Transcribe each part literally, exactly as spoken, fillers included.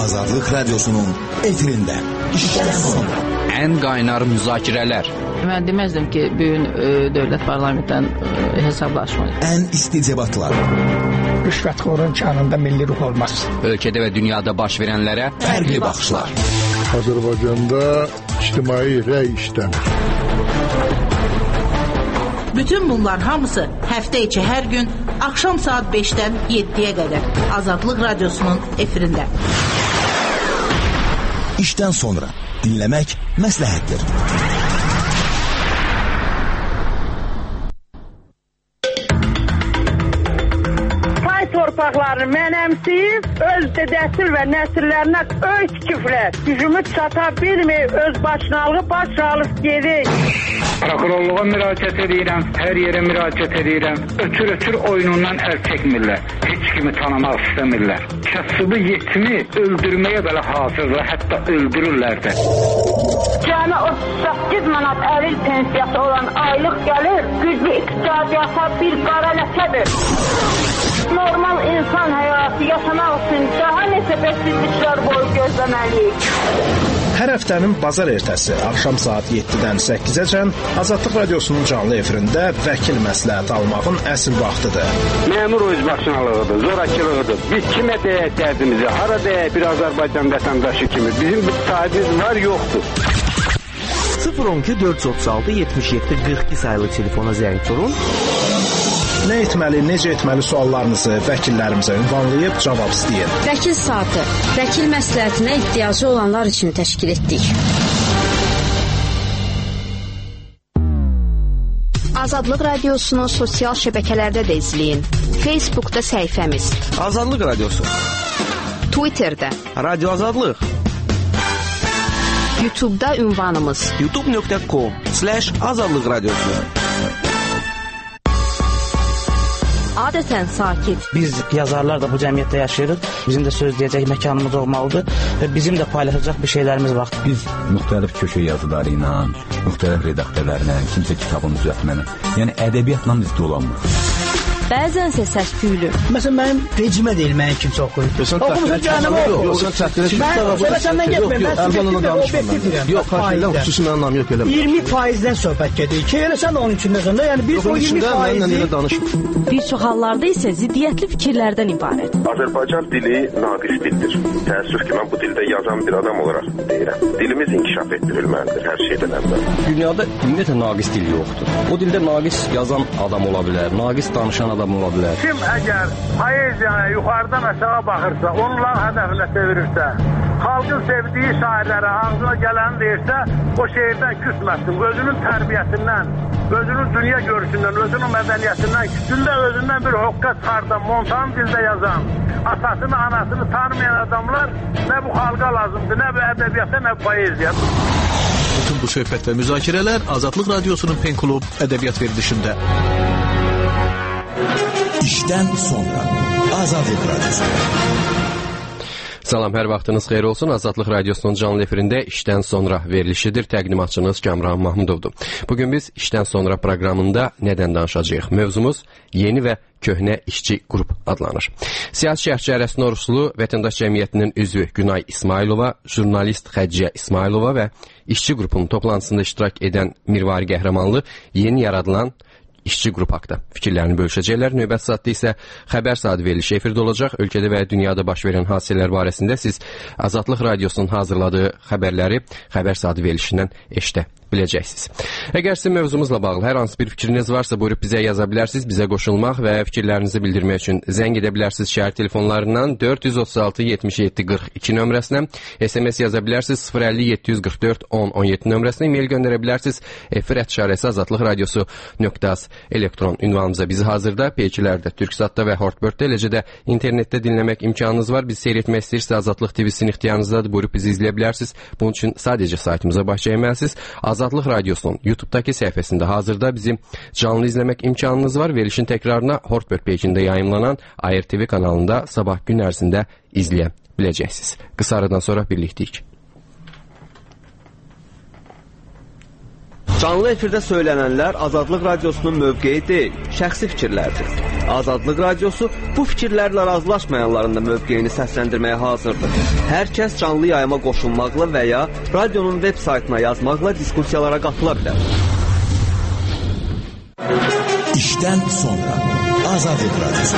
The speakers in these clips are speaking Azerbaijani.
Azadlıq Radyosu'nun efirində işdən sonra. Ən qaynar müzakirələr. Mən deməzdim ki, bugün e, dövlət parlamentdən e, hesablaşmalı. Ən isti debatlar. Rüşvətxorun kanında milli ruh olmaz. Ölkədə və dünyada baş verənlərə fərqli baxışlar. Azərbaycanda ictimai rəy işlənir. Bütün bunlar hamısı həftə içi hər gün axşam saat beşdən yeddiyə qədər Azadlıq Radyosu'nun efirində. İşdən sonra dinləmək məsləhətdir. Torpaqlarını mənəmsiyib, öz dədəsil və nəsillərinə öyç küfrət, gücümü çata bilməyib, öz başınalığı baş alıb gedir. Prokurorluğa müraciət edirəm, hər yerə müraciət edirəm. Ötür-ötür oyunundan əl çəkmirlər, heç kimi tanımaq istəmirlər. Kasıbı yetimi öldürməyə belə hazırlar, hətta öldürürlər də. Cəmi otuz səkkiz manat əlil pensiyası olan aylıq gəlir, güclü iqtisadiyyata bir qara ləkədir. Normal insan həyatı yaşamaq üçün daha neçə bəsizliklər boyu gözləməliyik. Hər həftənin bazar ertəsi axşam saat yeddidən səkkizəcən Azadlıq Radyosu'nun canlı efirində vəkil məsləhət almağın əsl vaxtıdır. Məmur özbaşınalığıdır, zorakılığıdır. Biz kimə deyək dərdimizi, hara deyək bir Azərbaycan vətəndaşı kimi. Bizim bir sahibimiz var, yoxdur. sıfır on iki dörd yüz otuz altı yetmiş yeddi qırx iki sayılı telefona zəng vurun. Nə etməli, necə etməli suallarınızı vəkillərimizə ünvanlayıb cavab istəyin. Vəkil saatı, vəkil məsləhətinə ehtiyacı olanlar üçün təşkil etdik. Azadlıq Radiosunu sosial şəbəkələrdə də izləyin. Facebookda səhifəmiz Azadlıq Radiosu, Twitterdə Radio Azadlıq, YouTube'da ünvanımız youtube nöqtə com slash azadlıq radiosu. Adətən sakit. Biz yazarlar da bu cəmiyyətdə yaşayırıq. Bizim də söz deyəcək məkanımız olmalıdır və bizim də paylaşacaq bir şeylərimiz var. Biz müxtəlif köşə yazıları ilə, müxtəlif redaktörlərlə, kimsə kitabını düzəltməni, yəni ədəbiyyatla biz dolanmırıq. Bəzənsə səs-küylü. Məsələn, mənim rejimə deyil, mənim kimsə oxuyub. Oxumusun cəhənnəmə oxuyub. Yox, sən çəkdirə ki, mən səndən getməyim, mən subjektiv və obyektiv deyirəm. Yox, xahiş edirəm, xüsusi mənim anlam yox, eləmə. iyirmi faizdən söhbət gedir ki, elə sən də onun içində sonra, yəni biz o iyirmi faizi... Bir çox hallarda isə ziddiyyətli fikirlərdən ibarət. Azərbaycan dili naqis dildir. Təəssüf ki, mən bu dildə yazan bir adam olaraq deyirəm. Dilimiz inkişaf etdirilməlidir hər şeydən əvvəl. Dünyada ümumiyyətlə naqis dil yoxdur. O dildə naqis yazan adam ola bilər, naqis danışan adam ola bilər. Kim əgər poeziyaya yuxarıdan aşağı baxırsa, onların hədəfinə çevirirsə, xalqın sevdiyi şairlərə ağzına gələni deyirsə, o şeirdən küsməsin. Özünün tərbiyəsindən, özünün dünya görüşündən, özünün mədəniyyətindən, küçündə özündən bir hoqqa çıxardan, montan dildə yazan, atasını, anasını tanımayan adamlar nə bu xalqa lazımdır, nə bu ədəbiyyata, nə bu poeziya. Bütün bu söhbət və müzakirələr Azadlıq Radyosu'nun Pen Klub ədəbiyyat verilişində. İşdən sonra Azadlıq Radyosu. Salam, hər vaxtınız xeyir olsun. Azadlıq Radyosu'nun canlı efirində işdən sonra verilişidir. Təqdimatçınız Kamran Mahmudovdur. Bugün biz işdən sonra proqramında nədən danışacağıq? Mövzumuz yeni və köhnə işçi qrup adlanır. Siyasi şərhçi Ərəs Noruslu, Vətəndaş Cəmiyyətinin üzvü Günay İsmailova, jurnalist Xədicə İsmailova və işçi qrupunun toplantısında iştirak edən Mirvari Qəhrəmanlı yeni yaradılan işçi qrup haqda fikirlərini bölüşəcəklər. Növbət saatda isə xəbər saatı verilişi efirdə olacaq. Ölkədə və dünyada baş verən hadisələr barəsində siz Azadlıq Radyosu'nun hazırladığı xəbərləri xəbər saatı verilişindən eşidə biləcəksiniz. Əgər sizin mövzumuzla bağlı hər hansı bir fikriniz varsa buyurub bizə yaza bilərsiniz. Bizə qoşulmaq və fikirlərinizi bildirmək üçün zəng edə bilərsiniz şəhər telefonlarından dörd yüz otuz altı yetmiş yeddi qırx iki nömrəsinə, S M S yaza bilərsiniz sıfır əlli yeddi yüz qırx dörd on on yeddi nömrəsinə, e-mail göndərə bilərsiniz efir ət azadlıq radiosu nöqtə az elektron ünvanımıza. Bizi hazırda peykilərdə, Türksatda və Hortbirddə, eləcə də internetdə dinləmək imkanınız var. Bizi seyr etmək istəyirsə Azadlıq T V-sinin ixtiyarınızdadır. Buyurub bizi izləyə bilərsiniz. Bunun üçün sadəcə saytımıza baş əyməlisiniz. Azadlıq Radyosu'nun YouTube'daki səhifəsində hazırda bizim canlı izləmək imkanınız var. Verilişin təkrarına Hortbird peycində yayımlanan A R T V kanalında sabah gün ərzində izləyə biləcəksiniz. Qısa aradan sonra birlikdik. Canlı efirdə söylənənlər Azadlıq Radyosu'nun mövqeyi deyil, şəxsi fikirlərdir. Azadlıq Radiosu bu fikirlərlə razılaşmayanların da mövqeyini səsləndirməyə hazırdır. Hər kəs canlı yayıma qoşulmaqla və ya radionun veb saytına yazmaqla diskussiyalara qatıla bilər. İşdən sonra Azadlıq Radiosu.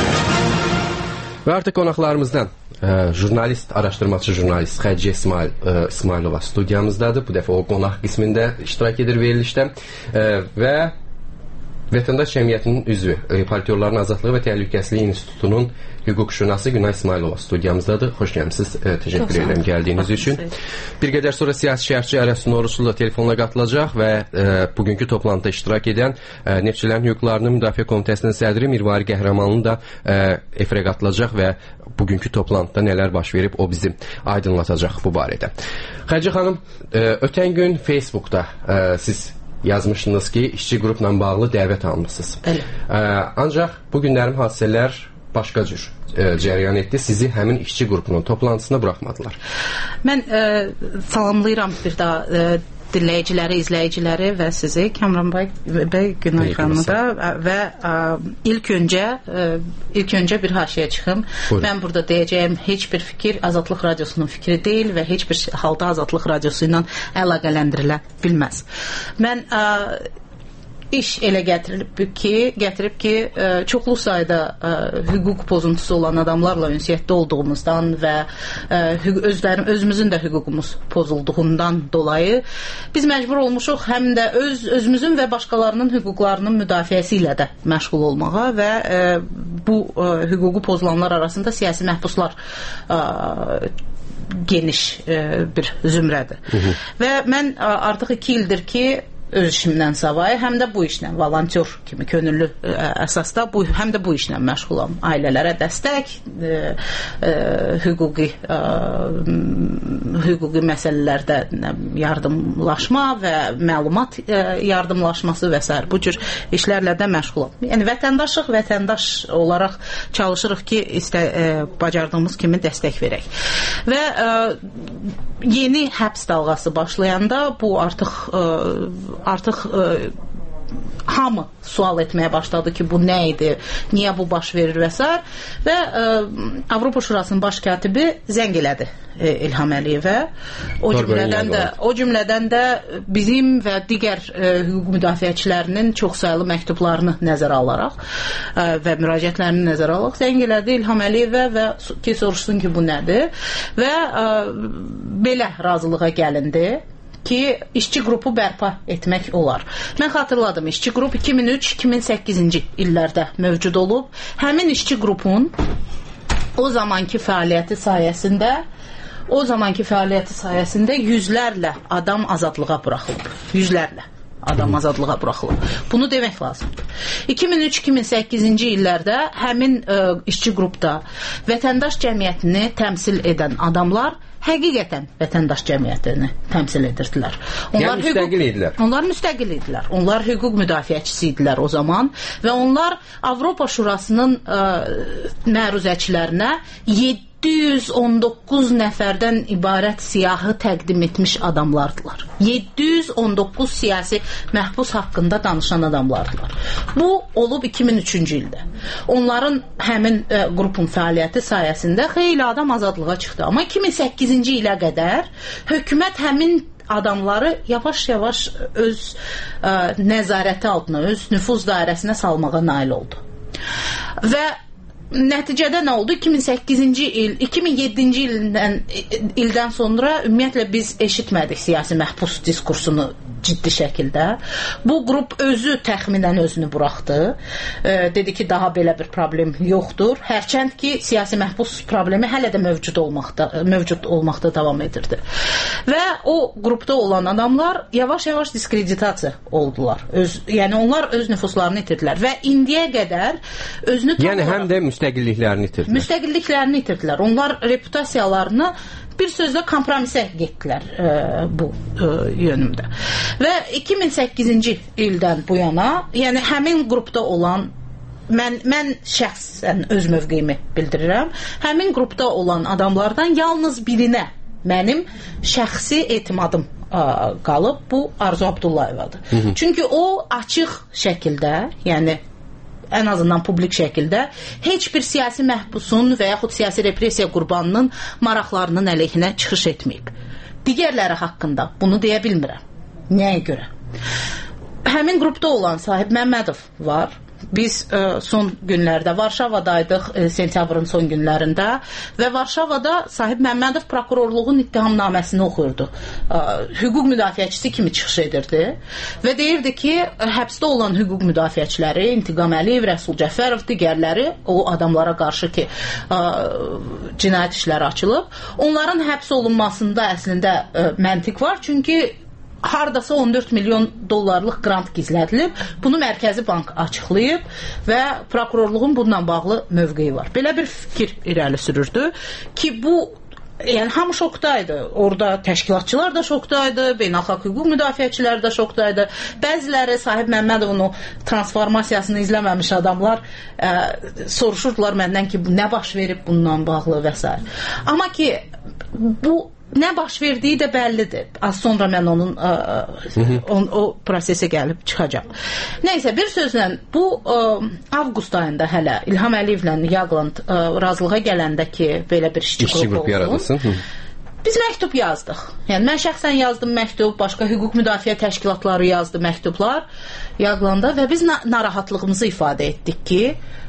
Və artıq qonaqlarımızdan ə, jurnalist, araşdırmacı jurnalist Xədicə İsmail ə, İsmailova studiyamızdadır. Bu dəfə o qonaq qismində iştirak edir verilişdə ə, və Vətəndaş Cəmiyyətinin üzvü, Partiyorların Azadlığı və Təhlükəsizliyi İnstitutunun hüquqşünası Günay İsmailova studiyamızdadır. Xoş gəlmisiniz, təşəkkür edirəm gəldiyiniz üçün. Bir qədər sonra siyasi şərhçi Ərəz Noruçlu da telefonla qatılacaq və e, bugünkü toplantıda iştirak edən e, Neftçilərin Hüquqlarının Müdafiə Komitəsinin sədri Mirvari Qəhrəmanlı da e, efirə qatılacaq və bugünkü toplantıda nələr baş verib o bizi aydınlatacaq bu barədə. Xədicə xanım, e, ötən gün Facebookda e, siz yazmışsınız ki, işçi qrupla bağlı dəvət almışsınız. Bəli. Ə, ancaq bu günlərin hadisələr başqa cür ə, cərəyan etdi. Sizi həmin işçi qrupunun toplantısına buraxmadılar. Mən ə, salamlayıram bir daha ə, dinləyiciləri, izləyiciləri və sizi, Kamran bəy, bəy Günay xanımı da və ə, ilk öncə ə, ilk öncə bir haşiyə çıxım. Buyurun. Mən burada deyəcəyim heç bir fikir Azadlıq Radiosunun fikri deyil və heç bir halda Azadlıq Radiosu ilə əlaqələndirilə bilməz. Mən ə, iş elə gətirib ki, gətirib ki, ə, çoxlu sayda ə, hüquq pozuntusu olan adamlarla ünsiyyətdə olduğumuzdan və ə, özlərim, özümüzün də hüququmuz pozulduğundan dolayı biz məcbur olmuşuq həm də öz özümüzün və başqalarının hüquqlarının müdafiəsi ilə də məşğul olmağa və ə, bu ə, hüququ pozulanlar arasında siyasi məhbuslar ə, geniş ə, bir zümrədir. Hı -hı. Və mən ə, artıq iki ildir ki, öz işimdən savayı, həm də bu işlə volontyor kimi könüllü ə, əsasda bu, həm də bu işlə məşğulam. Ailələrə dəstək, ə, ə, hüquqi ə, hüquqi məsələlərdə yardımlaşma və məlumat ə, yardımlaşması və s. bu cür işlərlə də məşğulam. Yəni vətəndaşıq, vətəndaş olaraq çalışırıq ki, istə, ə, bacardığımız kimi dəstək verək. Və ə, yeni həbs dalğası başlayanda bu artıq ə, artıq ə, hamı sual etməyə başladı ki, bu nə idi, niyə bu baş verir və s. Və ə, Avropa Şurasının baş katibi zəng elədi ə, İlham Əliyevə. O cümlədən də o cümlədən də bizim və digər ə, hüquq müdafiəçilərinin çoxsaylı məktublarını nəzərə alaraq ə, və müraciətlərini nəzərə alaraq zəng elədi İlham Əliyevə və ki, soruşsun ki, bu nədir və ə, belə razılığa gəlindi ki, işçi qrupu bərpa etmək olar. Mən xatırladım, işçi qrup iki min üç iki min səkkizinci illərdə mövcud olub. Həmin işçi qrupun o zamanki fəaliyyəti sayəsində o zamanki fəaliyyəti sayəsində yüzlərlə adam azadlığa buraxılıb. Yüzlərlə adam azadlığa buraxılıb. Bunu demək lazımdır. iki min üç iki min səkkizinci illərdə həmin ə, işçi qrupda vətəndaş cəmiyyətini təmsil edən adamlar həqiqətən vətəndaş cəmiyyətini təmsil edirdilər. Onlar yəni müstəqil idilər. Onlar müstəqil idilər. Onlar hüquq müdafiəçisi idilər o zaman və onlar Avropa Şurasının ə, məruzəçilərinə yeddi yüz on doqquz nəfərdən ibarət siyahı təqdim etmiş adamlardılar. yeddi yüz on doqquz siyasi məhbus haqqında danışan adamlardılar. Bu olub iki min üçüncü ildə. Onların həmin ə, qrupun fəaliyyəti sayəsində xeyli adam azadlığa çıxdı. Amma iki min səkkizinci ilə qədər hökumət həmin adamları yavaş-yavaş öz ə, nəzarəti altına, öz nüfuz dairəsinə salmağa nail oldu. Və nəticədə nə oldu? iki min səkkizinci il, iki min yeddinci ildən, ildən sonra ümumiyyətlə biz eşitmədik siyasi məhbus diskursunu ciddi şəkildə. Bu qrup özü təxminən özünü buraxdı. E, dedi ki, daha belə bir problem yoxdur. Hərçənd ki, siyasi məhbus problemi hələ də mövcud olmaqda, mövcud olmaqda davam edirdi. Və o qrupda olan adamlar yavaş-yavaş diskreditasiya oldular. Öz, yəni onlar öz nüfuslarını itirdilər və indiyə qədər özünü yəni həm də müstəqilliklərini itirdilər. Müstəqilliklərini itirdilər. Onlar reputasiyalarını bir sözlə kompromisə getdilər e, bu e, yönümdə. Və iki min səkkizinci ildən bu yana, yəni həmin qrupda olan mən mən şəxsən öz mövqeyimi bildirirəm. Həmin qrupda olan adamlardan yalnız birinə mənim şəxsi etimadım ə, qalıb, bu Arzu Abdullayevadır. Hı -hı. Çünki o açıq şəkildə, yəni ən azından publik şəkildə heç bir siyasi məhbusun və yaxud siyasi repressiya qurbanının maraqlarının əleyhinə çıxış etməyib. Digərləri haqqında bunu deyə bilmirəm. Nəyə görə? Həmin qrupda olan Sahib Məmmədov var. Biz ə, son günlərdə Varşavadaydıq, ə, sentyabrın son günlərində və Varşavada Sahib Məmmədov prokurorluğun ittihamnaməsini oxuyurdu. Ə, hüquq müdafiəçisi kimi çıxış edirdi və deyirdi ki, həbsdə olan hüquq müdafiəçiləri, İntiqam Əliyev, Rəsul Cəfərov, digərləri o adamlara qarşı ki, ə, cinayət işləri açılıb, onların həbs olunmasında əslində ə, məntiq var, çünki hardasa on dörd milyon dollarlıq qrant gizlədilib. Bunu Mərkəzi Bank açıqlayıb və prokurorluğun bununla bağlı mövqeyi var. Belə bir fikir irəli sürürdü ki, bu yəni hamı şokdaydı. Orada təşkilatçılar da şokdaydı, beynəlxalq hüquq müdafiəçilər də şokdaydı. Bəziləri Sahib Məmmədovun o transformasiyasını izləməmiş adamlar ə, soruşurdular məndən ki, bu nə baş verib bununla bağlı və s. Amma ki, bu nə baş verdiyi də bəllidir. Az sonra mən onun ə, on, o prosesə gəlib çıxacaq. Nəysə, bir sözlə bu ə, avqust ayında hələ İlham Əliyevlə Yaqland ə, razılığa qələndə ki, belə bir işçi qrupu olsun. Biz məktub yazdıq. Yəni mən şəxsən yazdım məktub, başqa hüquq müdafiə təşkilatları yazdı məktublar Yaqlanda və biz na narahatlığımızı ifadə etdik ki,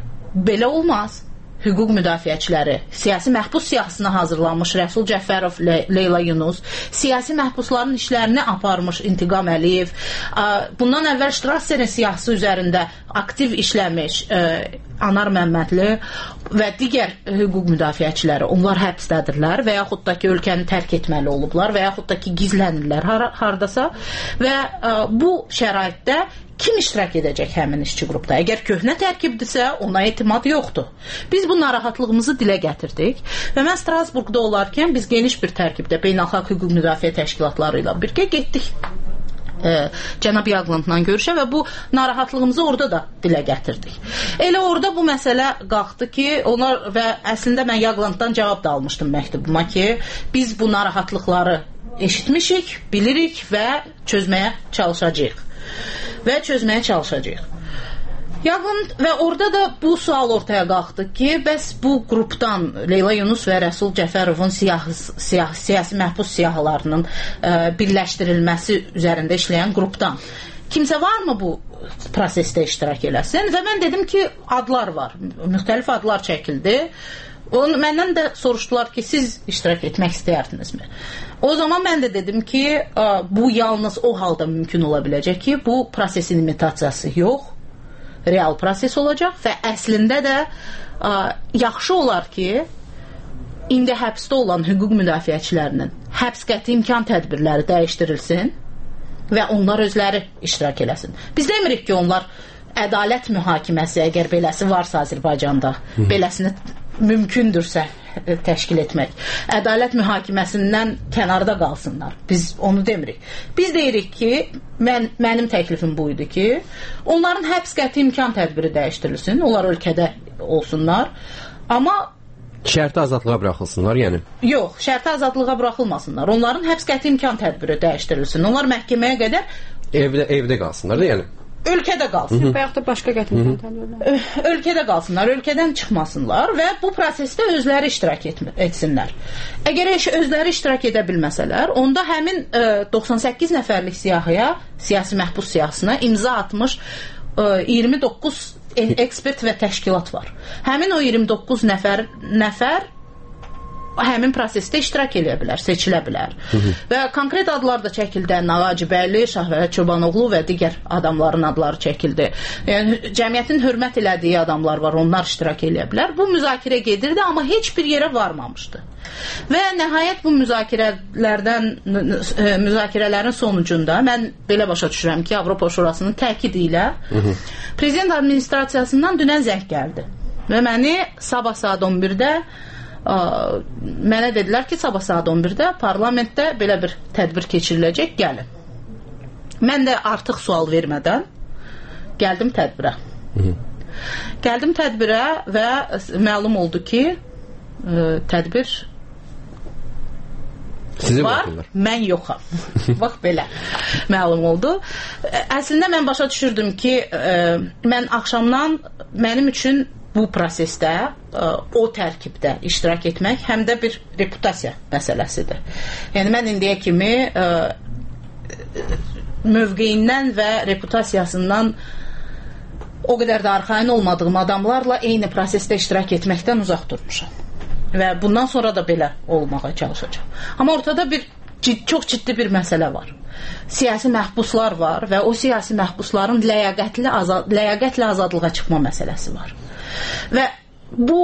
belə olmaz. Hüquq müdafiəçiləri, siyasi məhbus siyahısına hazırlanmış Rəsul Cəfərov, Le Leyla Yunus, siyasi məhbusların işlərini aparmış İntiqam Əliyev, bundan əvvəl Strasserin siyahısı üzərində aktiv işləmiş ə, Anar Məmmədli və digər hüquq müdafiəçiləri, onlar həbsdədirlər və yaxud da ki, ölkəni tərk etməli olublar və yaxud da ki, gizlənirlər har hardasa və ə, bu şəraitdə kim iştirak edəcək həmin işçi qrupda? Əgər köhnə tərkibdirsə, ona etimad yoxdur. Biz bu narahatlığımızı dilə gətirdik və mən Strasburqda olarkən biz geniş bir tərkibdə beynəlxalq hüquq müdafiə təşkilatları ilə birgə getdik e, cənab Yaqlandla görüşə və bu narahatlığımızı orada da dilə gətirdik. Elə orada bu məsələ qalxdı ki, onlar və əslində mən Yaqlanddan cavab da almışdım məktubuma ki, biz bu narahatlıqları eşitmişik, bilirik və çözməyə çalışacağıq. Və çözməyə çalışacağıq. Yaqın və orada da bu sual ortaya qalxdı ki, bəs bu qrupdan Leyla Yunus və Rəsul Cəfərovun siyah, siyah, siyasi məhbus siyahılarının ə, birləşdirilməsi üzərində işləyən qrupdan kimsə varmı bu prosesdə iştirak eləsin? Və mən dedim ki, adlar var. Müxtəlif adlar çəkildi. Onu, məndən də soruşdular ki, siz iştirak etmək istəyərdinizmi? O zaman mən də dedim ki, bu yalnız o halda mümkün ola biləcək ki, bu prosesin imitasiyası yox, real proses olacaq və əslində də ə, yaxşı olar ki, indi həbsdə olan hüquq müdafiəçilərinin həbs qəti imkan tədbirləri dəyişdirilsin və onlar özləri iştirak eləsin. Biz demirik ki, onlar ədalət mühakiməsi, əgər beləsi varsa Azərbaycanda, beləsini mümkündürsə təşkil etmək, ədalət mühakiməsindən kənarda qalsınlar. Biz onu demirik. Biz deyirik ki, mən, mənim təklifim bu idi ki, onların həbs qəti imkan tədbiri dəyişdirilsin, onlar ölkədə olsunlar, amma şərti azadlığa buraxılsınlar, yəni? Yox, şərti azadlığa buraxılmasınlar. Onların həbs qəti imkan tədbiri dəyişdirilsin. Onlar məhkəməyə qədər evdə, evdə qalsınlar da, yəni? Ölkədə qalsın. Və yaxud da başqa qətim tədbirlər. Ölkədə qalsınlar, ölkədən çıxmasınlar və bu prosesdə özləri iştirak etsinlər. Əgər özləri iştirak edə bilməsələr, onda həmin ə, doxsan səkkiz nəfərlik siyahıya, siyasi məhbus siyahısına imza atmış ə, iyirmi doqquz ekspert və təşkilat var. Həmin o iyirmi doqquz nəfər nəfər həmin prosesdə iştirak edə bilər, seçilə bilər. Hı -hı. Və konkret adlar da çəkildi. Nağacibəyli, Şahvərət Çobanoğlu və digər adamların adları çəkildi. Yəni cəmiyyətin hörmət elədiyi adamlar var, onlar iştirak edə bilər. Bu müzakirə gedirdi, amma heç bir yerə varmamışdı. Və nəhayət bu müzakirələrdən müzakirələrin sonucunda mən belə başa düşürəm ki, Avropa Şurasının təkidi ilə Hı -hı. prezident administrasiyasından dünən zəng gəldi. Və məni sabah saat on birdə mənə dedilər ki, sabah saat on birdə parlamentdə belə bir tədbir keçiriləcək, gəlin. Mən də artıq sual vermədən gəldim tədbirə. Hı -hı. Gəldim tədbirə və məlum oldu ki, tədbir Sizi var, buraxırlar. mən yoxam. Bax belə məlum oldu. Əslində mən başa düşürdüm ki, ə, mən axşamdan mənim üçün bu prosesdə ə, o tərkibdə iştirak etmək həm də bir reputasiya məsələsidir. Yəni mən indiyə kimi ə, mövqeyindən və reputasiyasından o qədər də arxayın olmadığım adamlarla eyni prosesdə iştirak etməkdən uzaq durmuşam. Və bundan sonra da belə olmağa çalışacağam. Amma ortada bir cid, çox ciddi bir məsələ var. Siyasi məhbuslar var və o siyasi məhbusların ləyaqətli azad, ləyaqətlə azadlığa çıxma məsələsi var. Və bu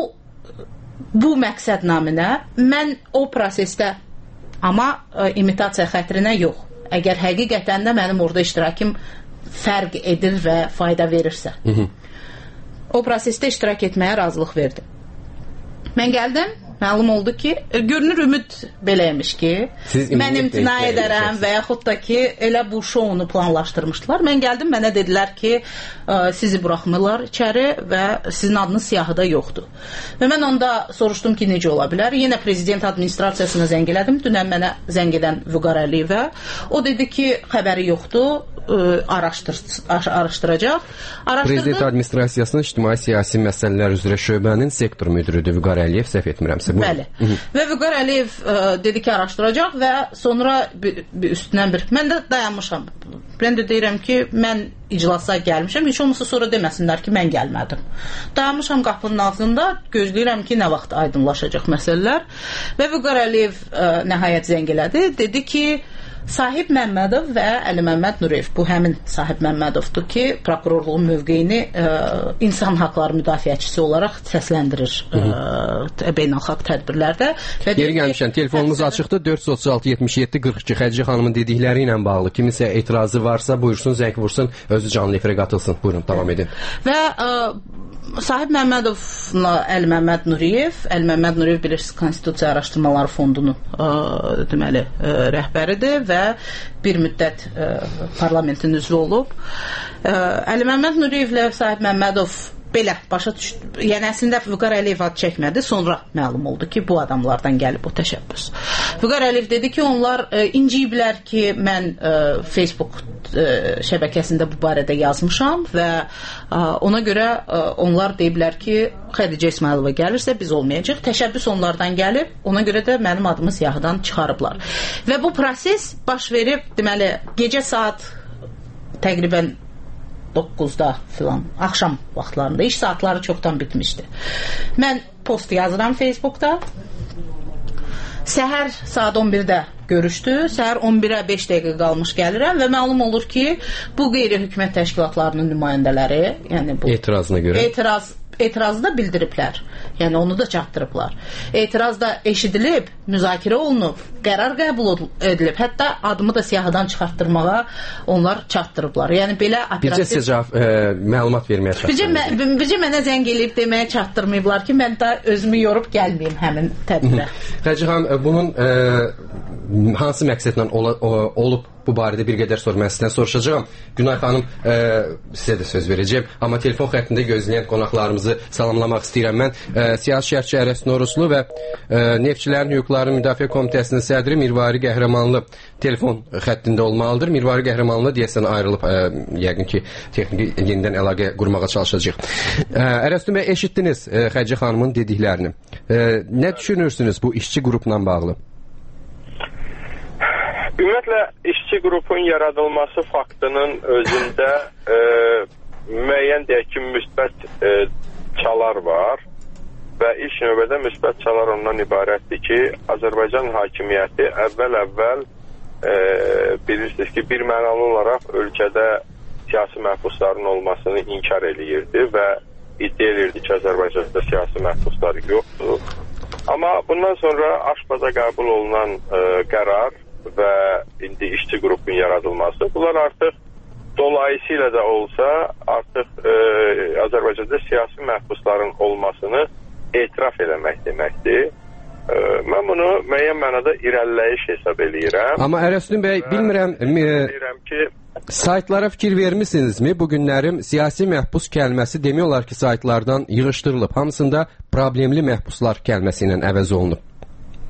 bu məqsəd naminə mən o prosesdə, amma ə, imitasiya xətrinə yox. Əgər həqiqətən də mənim orada iştirakım fərq edir və fayda verirsə, hı -hı. o prosesdə iştirak etməyə razılıq verdim. Mən gəldim, məlum oldu ki, görünür ümid beləymiş ki, mən imtina edərəm və yaxud da ki, elə bu şounu planlaşdırmışdılar. Mən gəldim, mənə dedilər ki, sizi buraxmırlar içəri və sizin adınız siyahıda yoxdur. Və mən onda soruşdum ki, necə ola bilər? Yenə prezident administrasiyasına zəng elədim. Dünən mənə zəng edən Vüqar Əliyevə. O dedi ki, xəbəri yoxdur, araşdır, araşdıracaq. Araşdırdı. Prezident administrasiyasının ictimai-siyasi məsələlər üzrə şöbənin sektor müdürüdür Vüqar Əliyev, səhv etmirəmsə. Bəli. Hı -hı. Və Vüqar Əliyev ə, dedi ki, araşdıracaq və sonra bir, bir üstündən bir... Mən də dayanmışam. Mən də deyirəm ki, mən iclasa gəlmişəm. Heç olmasa sonra deməsinlər ki, mən gəlmədim. Dayanmışam qapının ağzında, gözləyirəm ki, nə vaxt aydınlaşacaq məsələlər. Və Vüqar Əliyev ə, nəhayət zəng elədi. Dedi ki, Sahib Məmmədov və Əli Məmməd Nuriyev, bu həmin Sahib Məmmədovdur ki, prokurorluğun mövqeyini ə, insan haqları müdafiəçisi olaraq səsləndirir ə, beynəlxalq tədbirlərdə. Yeri gəlmişən, telefonumuz açıqdır, dörd yüz otuz altı yetmiş yeddi qırx iki. Xədicə xanımın dedikləri ilə bağlı kimisə etirazı varsa buyursun, zəng vursun, özü canlı efirə qatılsın. Buyurun, davam edin. Və ə, Sahib Məmmədovla Əli Məmməd Nuriyev, Əli Məmməd Nuriyev bilirsiniz, Konstitusiya Araşdırmaları Fondunun ə, deməli ə, rəhbəridir və bir müddət ə, parlamentin üzvü olub. Ə, Əli Məmməd Nuriyevlə Sahib Məmmədov belə başa düşdü. Yəni əslində Vüqar Əliyev ad çəkmədi, sonra məlum oldu ki, bu adamlardan gəlib o təşəbbüs. Vüqar Əliyev dedi ki, onlar ə, inciyiblər ki, mən ə, Facebook ə, şəbəkəsində bu barədə yazmışam və ə, ona görə ə, onlar deyiblər ki, Xədicə İsmailova gəlirsə biz olmayacaq. Təşəbbüs onlardan gəlib, ona görə də mənim adımı siyahıdan çıxarıblar. Və bu proses baş verib, deməli, gecə saat təqribən doqquzda filan, axşam vaxtlarında, iş saatları çoxdan bitmişdi. Mən post yazıram Facebookda. Səhər saat on birdə görüşdü. Səhər on birə beş dəqiqə qalmış gəlirəm və məlum olur ki, bu qeyri-hökumət təşkilatlarının nümayəndələri, yəni bu etirazına görə etiraz etirazı da bildiriblər. Yəni onu da çatdırıblar. Etiraz da eşidilib, müzakirə olunub, qərar qəbul edilib. Hətta adımı da siyahıdan çıxartdırmağa onlar çatdırıblar. Yəni belə operativ... Bircə sizə cavab, e, məlumat verməyə çatdırıblar. Bircə, bircə mənə zəng eləyib deməyə çatdırmayıblar ki, mən də özümü yorub gəlməyim həmin tədbirə. Xədicə xanım, bunun e, hansı məqsədlə ola, o, olub bu barədə bir qədər sonra mən sizdən soruşacağam. Günay xanım, e, sizə də söz verəcəm. Amma telefon xəttində gözləyən qonaqlarımızı salamlamaq istəyirəm mən. E, siyasi şərhçi Ərəs Noruslu və e, Neftçilərin Hüquqları Müdafiə Komitəsinin sədri Mirvari Qəhrəmanlı telefon xəttində olmalıdır. Mirvari Qəhrəmanlı deyəsən ayrılıb, e, yəqin ki, texniki yenidən əlaqə qurmağa çalışacaq. E, Ərəs bəy, eşitdiniz e, Xədicə xanımın dediklərini. E, nə düşünürsünüz bu işçi qrupla bağlı? Ümumiyyətlə, işçi qrupun yaradılması faktının özündə e, müəyyən deyək ki, müsbət e, çalar var və ilk növbədə müsbət çalar ondan ibarətdir ki, Azərbaycan hakimiyyəti əvvəl-əvvəl e, bilirsiniz ki, bir mənalı olaraq ölkədə siyasi məhbusların olmasını inkar eləyirdi və iddia eləyirdi ki, Azərbaycanda siyasi məhbuslar yoxdur. Amma bundan sonra aşpaza qəbul olunan e, qərar və indi işçi qrupun yaradılması, bunlar artıq dolayısıyla da olsa artıq e, Azərbaycanda siyasi məhbusların olmasını etiraf eləmək deməkdir. E, mən bunu müəyyən mənada irəliləyiş hesab eləyirəm. Amma Ərəsdin bəy, bilmirəm, bilmirəm ki, saytlara fikir vermisinizmi? Bu günlərim siyasi məhbus kəlməsi demək olar ki, saytlardan yığışdırılıb. Hamısında problemli məhbuslar kəlməsi ilə əvəz olunub.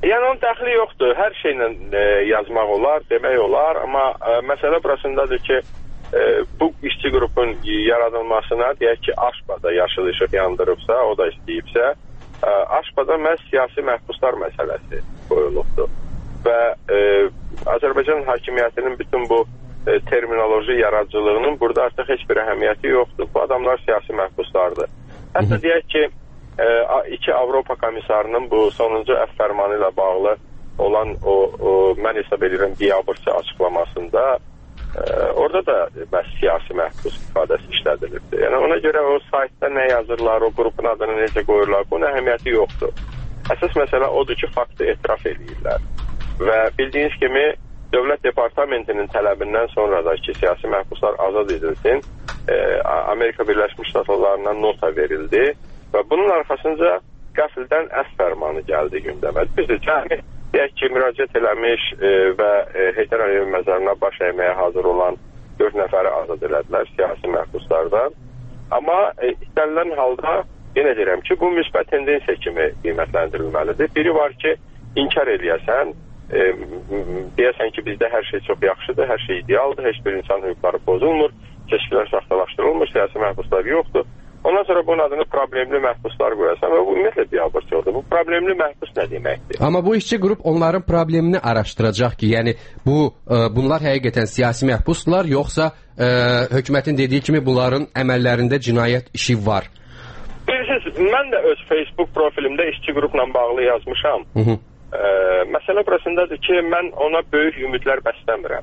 Yəni onun dəxli yoxdur. Hər şeylə e, yazmaq olar, demək olar, amma e, məsələ burasındadır ki, e, bu işçi qrupun yaradılmasına deyək ki, Aşbada yaşıl işıq yandırıbsa, o da istəyibsə, e, Aşbada məhz siyasi məhbuslar məsələsi qoyulubdur. Və e, Azərbaycan hakimiyyətinin bütün bu e, terminoloji yaradıcılığının burada artıq heç bir əhəmiyyəti yoxdur. Bu adamlar siyasi məhbuslardır. Hətta deyək ki, e, iki Avropa komissarının bu sonuncu əf fərmanı ilə bağlı olan o, o mən hesab edirəm biabırçı açıqlamasında e, orada da bəs siyasi məhbus ifadəsi işlədilirdi. Yəni ona görə o saytda nə yazırlar, o qrupun adını necə qoyurlar, bunun əhəmiyyəti yoxdur. Əsas məsələ odur ki, faktı etiraf edirlər. Və bildiyiniz kimi Dövlət Departamentinin tələbindən sonra da ki, siyasi məhbuslar azad edilsin, e, Amerika Birləşmiş Ştatlarından nota verildi və bunun arxasınca qəfildən əf fərmanı gəldi gündəmə. Biz də cəmi deyək ki, müraciət eləmiş e, və e, Heydər Əliyev məzarına baş əyməyə hazır olan dörd nəfəri azad elədilər siyasi məhbuslardan. Amma e, istənilən halda yenə deyirəm ki, bu müsbət tendensiya kimi qiymətləndirilməlidir. Biri var ki, inkar eləyəsən, E, deyəsən ki, bizdə hər şey çox yaxşıdır, hər şey idealdır, heç bir insan hüquqları pozulmur, keşkilər saxtalaşdırılmır, siyasi məhbuslar yoxdur. Ondan sonra bunun adını problemli məhbuslar qoyasan və bu ümumiyyətlə biabırçılıqdır. Bu problemli məhbus nə deməkdir? Amma bu işçi qrup onların problemini araşdıracaq ki, yəni bu e, bunlar həqiqətən siyasi məhbuslar, yoxsa e, hökumətin dediyi kimi bunların əməllərində cinayət işi var? Bilirsiniz, mən də öz Facebook profilimdə işçi qrupla bağlı yazmışam. Hı -hı. Ə, məsələ burasındadır ki, mən ona böyük ümidlər bəsləmirəm.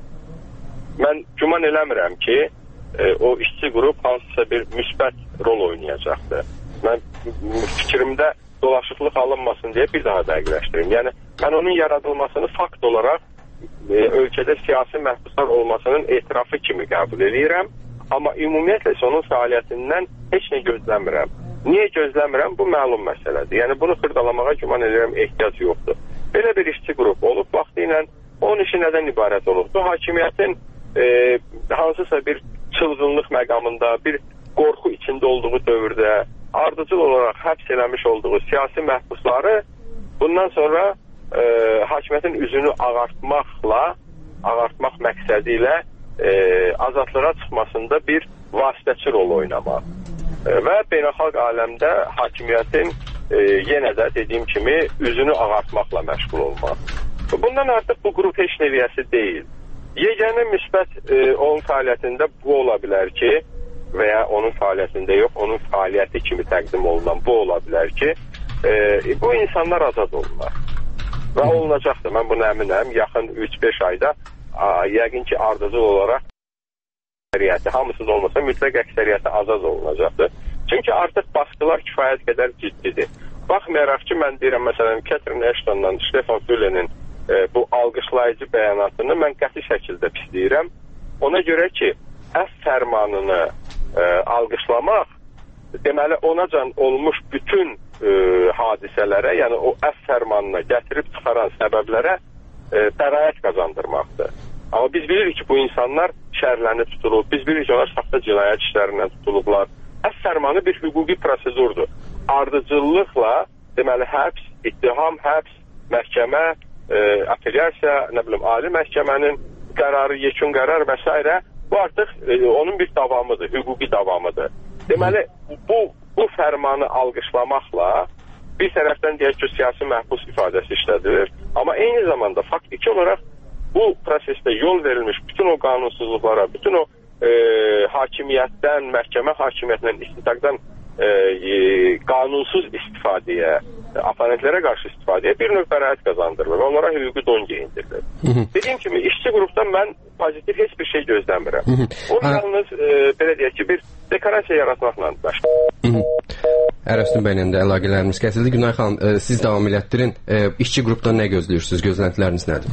Mən güman eləmirəm ki, ə, o işçi qrup hansısa bir müsbət rol oynayacaqdır. Mən fikrimdə dolaşıqlıq alınmasın deyə bir daha dəqiqləşdirim. Yəni, mən onun yaradılmasını fakt olaraq ə, ölkədə siyasi məhbuslar olmasının etirafı kimi qəbul edirəm. Amma ümumiyyətlə onun fəaliyyətindən heç nə gözləmirəm. Niyə gözləmirəm? Bu məlum məsələdir. Yəni, bunu xırdalamağa güman edirəm ehtiyac yoxdur. Belə bir işçi qrup olub, vaxtı ilə onun işi nədən ibarət olubdur? Hakimiyyətin e, hansısa bir çılğınlıq məqamında, bir qorxu içində olduğu dövrdə ardıcıl olaraq həbs eləmiş olduğu siyasi məhbusları bundan sonra e, hakimiyyətin üzünü ağartmaqla, ağartmaq məqsədi ilə e, azadlığa çıxmasında bir vasitəçi rol oynamaq. E, və beynəlxalq aləmdə hakimiyyətin E, yenə də dediyim kimi üzünü ağartmaqla məşğul olmaq. Bundan artıq bu qrup heç nəviyyəsi deyil. Yeganə müsbət e, onun fəaliyyətində bu ola bilər ki, və ya onun fəaliyyətində yox, onun fəaliyyəti kimi təqdim olunan bu ola bilər ki, e, bu insanlar azad olunlar. Və olunacaqdır. Mən buna əminəm. Yaxın üç beş ayda a, yəqin ki, ardıcıl olaraq əksəriyyəti, hamısız olmasa mütləq əksəriyyəti azad olunacaqdır. Çünki artıq baskılar kifayət qədər ciddidir. Baxmayaraq ki, mən deyirəm, məsələn, Catherine Ashton'dan Stefan Fülle'nin e, bu alqışlayıcı bəyanatını mən qəti şəkildə pisləyirəm. Ona görə ki, əf fərmanını e, alqışlamaq, deməli, onacan olmuş bütün e, hadisələrə, yəni o əf fərmanına gətirib çıxaran səbəblərə e, bəraət qazandırmaqdır. Amma biz bilirik ki, bu insanlar şərlənib tutulub, biz bilirik ki, onlar saxta cinayət işlərindən tutulublar. Əf fərmanı bir hüquqi prosedurdur. Ardıcıllıqla, deməli, həbs, ittiham, həbs, məhkəmə, e, apellyasiya, nə bilim, ali məhkəmənin qərarı, yekun qərar və s. bu artıq e, onun bir davamıdır, hüquqi davamıdır. Deməli, bu, bu fərmanı alqışlamaqla bir tərəfdən deyək ki, siyasi məhbus ifadəsi işlədilir. Amma eyni zamanda faktiki olaraq bu prosesdə yol verilmiş bütün o qanunsuzluqlara, bütün o e, hakimiyyətdən, məhkəmə hakimiyyətindən, istintaqdan e, e, qanunsuz istifadəyə, oponentlərə qarşı istifadəyə bir növ bəraət qazandırılır və onlara hüquqi don geyindirilir. Dediyim kimi, işçi qrupdan mən pozitiv heç bir şey gözləmirəm. O yalnız e, belə deyək ki, bir dekorasiya yaratmaqla başlayır. Ərəstun bəylə də əlaqələrimiz kəsildi. Günay xanım, e, siz davam elətdirin. E, işçi qrupdan nə gözləyirsiniz? Gözləntiləriniz nədir?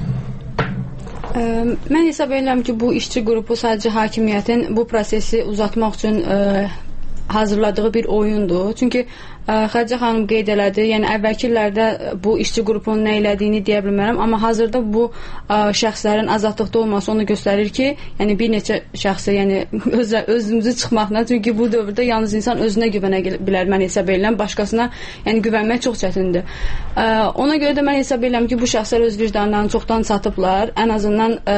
Ə, mən hesab edirəm ki, bu işçi qrupu sadəcə hakimiyyətin bu prosesi uzatmaq üçün ə, hazırladığı bir oyundur. Çünki ə, Xədicə xanım qeyd elədi, yəni əvvəlki illərdə bu işçi qrupunun nə elədiyini deyə bilmərəm, amma hazırda bu ə, şəxslərin azadlıqda olması onu göstərir ki, yəni bir neçə şəxsə, yəni öz, özümüzü çıxmaqla, çünki bu dövrdə yalnız insan özünə güvənə bilər, mən hesab edirəm, başqasına yəni güvənmək çox çətindir. Ə, ona görə də mən hesab edirəm ki, bu şəxslər öz vicdanlarını çoxdan satıblar. Ən azından ə,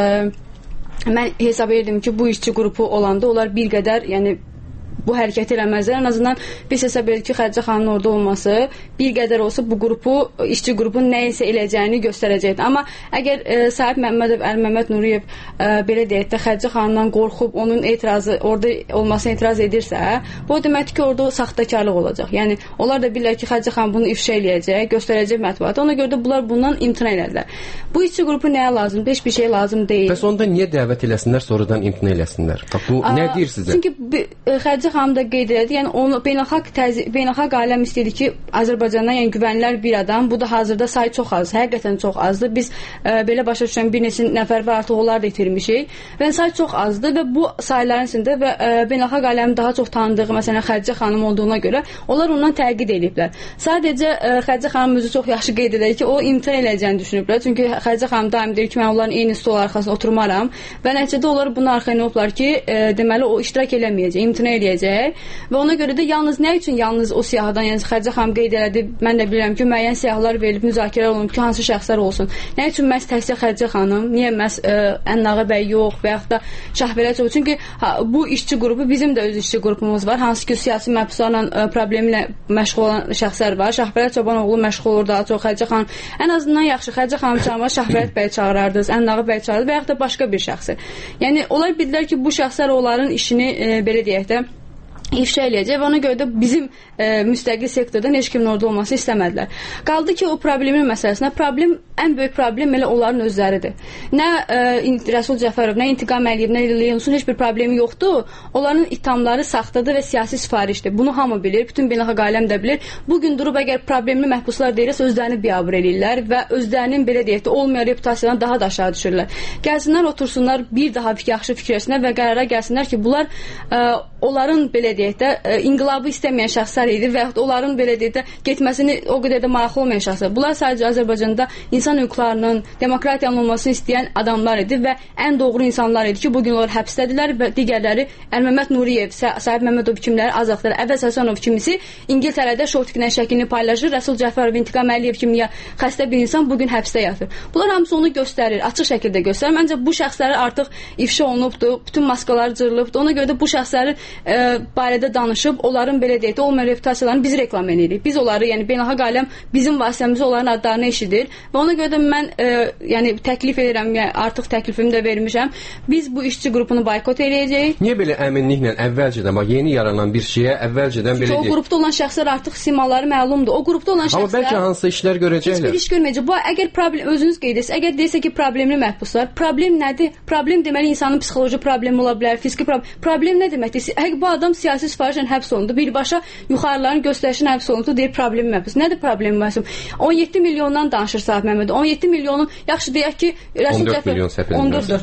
mən hesab edirdim ki, bu işçi qrupu olanda onlar bir qədər, yəni bu hərəkət eləməzlər. Ən azından biz hesab edirik ki, Xədicə xanımın orada olması bir qədər olsa bu qrupu, işçi qrupun nəyisə eləyəcəyini göstərəcəkdir. Amma əgər e, Sahib Məmmədov, Əli Məmməd Nuriyev e, belə deyək də Xədicə xanımdan qorxub onun etirazı, orada olmasına etiraz edirsə, bu deməkdir ki, orada saxtakarlıq olacaq. Yəni onlar da bilirlər ki, Xədicə xanım bunu ifşa eləyəcək, göstərəcək mətbuata. Ona görə də bunlar bundan imtina elədilər. Bu işçi qrupu nəyə lazımdır? Heç bir şey lazım deyil. Bəs onda niyə dəvət eləsinlər, sonradan imtina eləsinlər? Bax bu A, nə deyir sizə? Çünki Xədicə xanım da qeyd elədi, yəni onu beynəlxalq təzi, beynəlxalq aləm istəyir ki, Azərbaycandan yəni güvənilər bir adam, bu da hazırda sayı çox az, həqiqətən çox azdır. Biz ə, belə başa düşən bir neçə nəfər və artıq onlar da itirmişik və sayı çox azdır və bu sayların içində və ə, beynəlxalq aləmin daha çox tanıdığı, məsələn Xədicə xanım olduğuna görə onlar ondan təqid ediblər. Sadəcə ə, Xədicə xanım özü çox yaxşı qeyd edir ki, o imtina eləyəcəyini düşünüblər. Çünki Xədicə xanım daim deyir ki, mən onların eyni stol arxasında oturmaram və nəticədə onlar bunu arxaya olublar ki, ə, deməli o iştirak eləməyəcək, imtina eləyəcək. Və ona görə də yalnız nə üçün yalnız o siyahıdan, yəni Xədicə xanım qeyd elədi, mən də bilirəm ki, müəyyən siyahılar verilib, müzakirələr olunub ki, hansı şəxslər olsun. Nə üçün məhz təkcə Xədicə xanım, niyə məhz Ənnağı bəy yox və yaxud da Şahbələt yox? Çünki ha, bu işçi qrupu, bizim də öz işçi qrupumuz var, hansı ki, siyasi məhbuslarla problemlə məşğul olan şəxslər var. Şahbələt Çobanoğlu məşğul olur daha çox, Xədicə xanım. Ən azından yaxşı, Xədicə xanım çağırmaz, Şahbələt bəy çağırardınız, Ənnağı bəy çağırardınız və yaxud da başqa bir şəxsi. Yəni, onlar bildilər ki, bu şəxslər onların işini, e, belə deyək də, ifşa eləyəcək və ona görə də bizim e, müstəqil sektordan heç kimin orada olması istəmədilər. Qaldı ki, o problemin məsələsinə, problem, ən böyük problem elə onların özləridir. Nə e, Rəsul Cəfərov, nə İntiqam Əliyev, nə Leyunsun heç bir problemi yoxdur. Onların ithamları saxtadır və siyasi sifarişdir. Bunu hamı bilir, bütün beynəlxalq aləm də bilir. Bugün durub əgər problemli məhbuslar deyirsə, özlərini biabır eləyirlər və özlərinin belə deyək də olmayan reputasiyadan daha da aşağı düşürlər. Gəlsinlər, otursunlar, bir daha yaxşı fikirləsinlər və qərara gəlsinlər ki, bunlar e, onların belə deyək də inqilabı istəməyən şəxslər idi və yaxud onların belə deyək də getməsini o qədər də maraqlı olmayan şəxslər. Bunlar sadəcə Azərbaycanda insan hüquqlarının, demokratiyanın olmasını istəyən adamlar idi və ən doğru insanlar idi ki, bugün onlar həbsdədirlər və digərləri Əli Məmməd Nuriyev, Sahib Məmmədov kimləri azadlıqlar, Əvəz Həsənov kimisi İngiltərədə şortiklə şəklini paylaşır, Rəsul Cəfərov, İntiqam Əliyev kimi xəstə bir insan bugün həbsdə yatır. Bunlar hamısı onu göstərir, açıq şəkildə göstərir. Məncə bu şəxsləri artıq ifşa olunubdur, bütün maskalar cırılıbdır. Ona görə də bu şəxsləri e, barədə danışıb, onların belə deyək də olmayan reputasiyalarını biz reklam edirik. Biz onları, yəni beynəlxalq aləm bizim vasitəmizə onların adlarını eşidir və ona görə də mən e, yəni təklif edirəm, yəni artıq təklifimi də vermişəm. Biz bu işçi qrupunu boykot eləyəcəyik. Niyə belə əminliklə əvvəlcədən, bax yeni yaranan bir şeyə əvvəlcədən belə deyək? Çünki o qrupda olan şəxslər artıq simaları məlumdur. O qrupda olan şəxslər amma bəlkə hansı işlər görəcəklər? Heç bir iş görməyəcək. Bu əgər problem özünüz qeyd etsəz, əgər desə ki, problemli məhbuslar, problem nədir? Problem deməli insanın psixoloji problemi ola bilər, fiziki problem. Problem nə deməkdir? Əgər bu adam siyasi sifarişlə həbs olundu, birbaşa yuxarıların göstərişin həbs olundu deyir problemi məhbus. Nədir problemi məhbus? on yeddi milyondan danışır Sahib Məmmədov. on yeddi milyonun, yaxşı deyək ki, Rəsul Cəfərov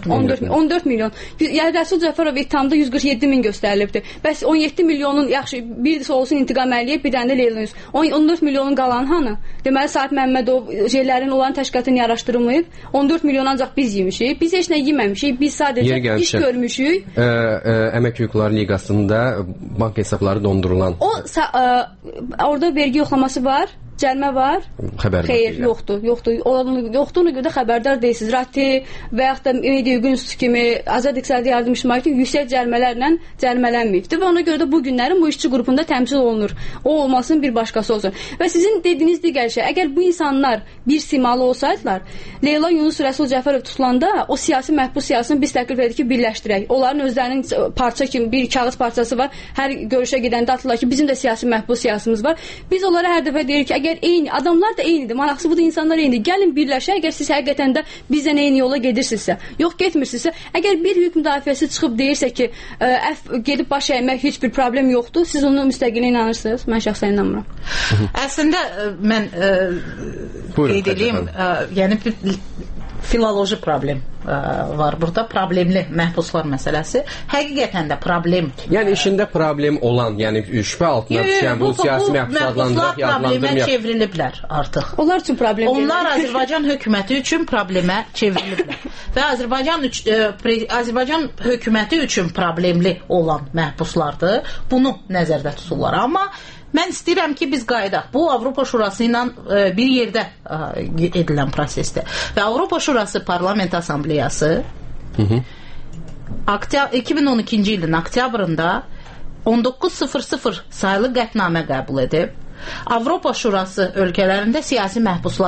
on dörd milyon. Yəni Rəsul Cəfərov ittihamda yüz qırx yeddi min göstərilibdir. Bəs on yeddi milyonun yaxşı birisi olsun İntiqam Əliyev, bir dənə də Leyla Yunus. on dörd milyonun qalanı hanı? Deməli Sahib Məmmədov şeylərin olan təşkilatını araşdırılmayıb. on dörd milyon ancaq biz yemişik. Biz heç nə yeməmişik. Biz sadəcə iş görmüşük. Ə, ə, Əmək Hüquqları Liqasında bank hesabları dondurulan. O ə, orada vergi yoxlaması var. Cərimə var? Xəbərdar Xeyr, deyiləm. yoxdur, yoxdur. Onun yoxduğuna görə də xəbərdar deyilsiniz. RATI və yaxud da Media Hüquq İnstitutu kimi Azad İqtisadi Yardım İctimaiyyəti yüksək cərimələrlə cərimələnməyibdir və ona görə də bu günlərin bu işçi qrupunda təmsil olunur. O olmasın, bir başqası olsun. Və sizin dediyiniz digər şey, əgər bu insanlar bir simalı olsaydılar, Leyla Yunus, Rəsul Cəfərov tutulanda o siyasi məhbus siyasını biz təklif edik ki, birləşdirək. Onların özlərinin parça kimi bir kağız parçası var. Hər görüşə gedəndə atırlar ki, bizim də siyasi məhbus siyasımız var. Biz onlara hər dəfə deyirik ki, əgər eyni, adamlar da eynidir, maraqsız bu da insanlar eynidir. Gəlin birləşək, əgər siz həqiqətən də bizdən eyni yola gedirsinizsə, yox getmirsinizsə, əgər bir hüquq müdafiəsi çıxıb deyirsə ki, ə, əf, gedib baş əymək heç bir problem yoxdur, siz onun müstəqilinə inanırsınız? Mən şəxsən inanmıram. Əslində mən ə, qeyd edeyim, ə, yəni filoloji problem ə, var burada, problemli məhbuslar məsələsi. Həqiqətən də problem. Yəni işində problem olan, yəni şübhə altına düşən bu, bu siyasi məhbus adlandıraq, problemə çevriliblər artıq. Onlar üçün problem. Onlar Azərbaycan hökuməti üçün problemə çevriliblər. Və Azərbaycan üç, ə, pre, Azərbaycan hökuməti üçün problemli olan məhbuslardır. Bunu nəzərdə tuturlar. Amma mən istəyirəm ki, biz qayıdaq. Bu Avropa Şurası ilə ə, bir yerdə ə, edilən prosesdir. Və Avropa Şurası Parlament Assambleyası hı -hı. Oktyab- iki min on ikinci ilin oktyabrında on doqquz sıfır sıfır sayılı qətnamə qəbul edib. Avropa Şurası ölkələrində siyasi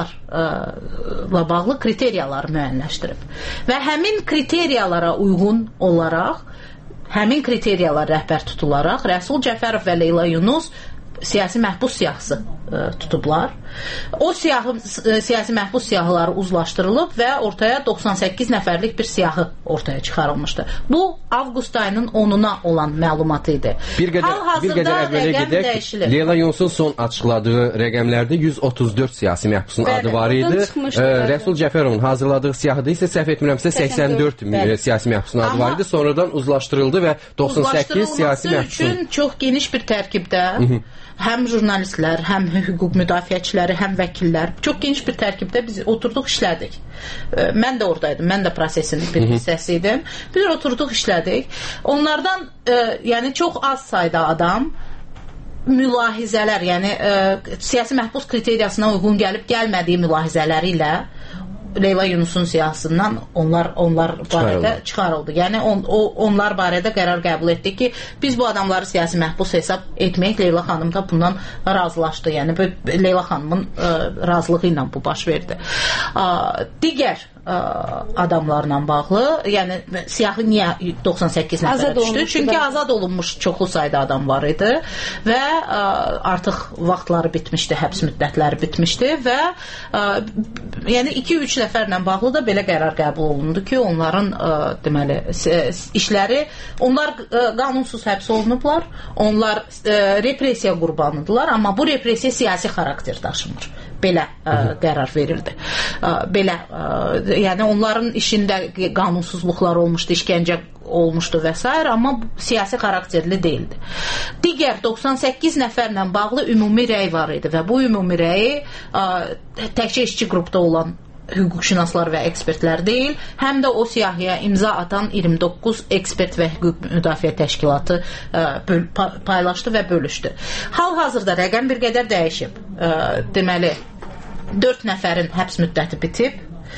məhbuslarla bağlı kriteriyaları müəyyənləşdirib. Və həmin kriteriyalara uyğun olaraq, həmin kriteriyalar rəhbər tutularaq Rəsul Cəfərov və Leyla Yunus siyasi məhbus siyahısı ə, tutublar. O siyahı, siyasi məhbus siyahıları uzlaşdırılıb və ortaya doxsan səkkiz nəfərlik bir siyahı ortaya çıxarılmışdı. Bu avqust ayının onuna olan məlumatı idi. Bir qədər, bir qədər əvvələ gedək. Leyla Yunusun son açıqladığı rəqəmlərdə yüz otuz dörd siyasi məhbusun bəli, adı var idi. Ə, Rəsul Cəfərovun hazırladığı siyahıda isə səhv etmirəmsə səksən dörd bəli. Siyasi məhbusun adı Amma var idi. Sonradan uzlaşdırıldı və doxsan səkkiz siyasi məhbusun. Üçün çox geniş bir tərkibdə Hı -hı. həm jurnalistlər, həm hüquq müdafiəçiləri, həm vəkillər, çox geniş bir tərkibdə biz oturduq, işlədik. Mən də oradaydım, mən də prosesin bir hissəsi idim. Biz oturduq, işlədik. Onlardan, e, yəni çox az sayda adam mülahizələr, yəni e, siyasi məhbus kriteriyasına uyğun gəlib gəlmədiyi mülahizələri ilə Leyla Yunus'un siyasından onlar onlar barədə çıxarıldı. Yəni on, o, onlar barədə qərar qəbul etdik ki, biz bu adamları siyasi məhbus hesab etməyik. Leyla xanım da bundan razılaşdı. Yəni Leyla xanımın ə, razılığı ilə bu baş verdi. Ə, digər ə, adamlarla bağlı, yəni siyahı niyə doxsan səkkiz nəfərə düşdü? Çünki azad olunmuş çoxlu sayda adam var idi və ə, artıq vaxtları bitmişdi, həbs müddətləri bitmişdi və ə, yəni iki üç nəfərlə bağlı da belə qərar qəbul olundu ki, onların ə, deməli işləri, onlar ə, qanunsuz həbs olunublar, onlar ə, repressiya qurbanıdırlar, amma bu repressiya siyasi xarakter daşımır. Belə ə, qərar verildi. Ə, belə, ə, yəni onların işində qanunsuzluqlar olmuşdu, işgəncə olmuşdu və s. amma siyasi xarakterli deyildi. Digər doxsan səkkiz nəfərlə bağlı ümumi rəy var idi və bu ümumi rəyi ə, təkcə işçi qrupda olan hüquqşünaslar və ekspertlər deyil, həm də o siyahıya imza atan iyirmi doqquz ekspert və hüquq müdafiə təşkilatı ə, böl, paylaşdı və bölüşdü. Hal-hazırda rəqəm bir qədər dəyişib. Ə, deməli, dörd nəfərin həbs müddəti bitib.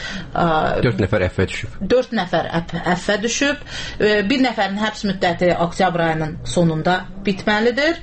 dörd nəfər əffə düşüb. dörd nəfər əffə düşüb. Bir nəfərin həbs müddəti oktyabr ayının sonunda bitməlidir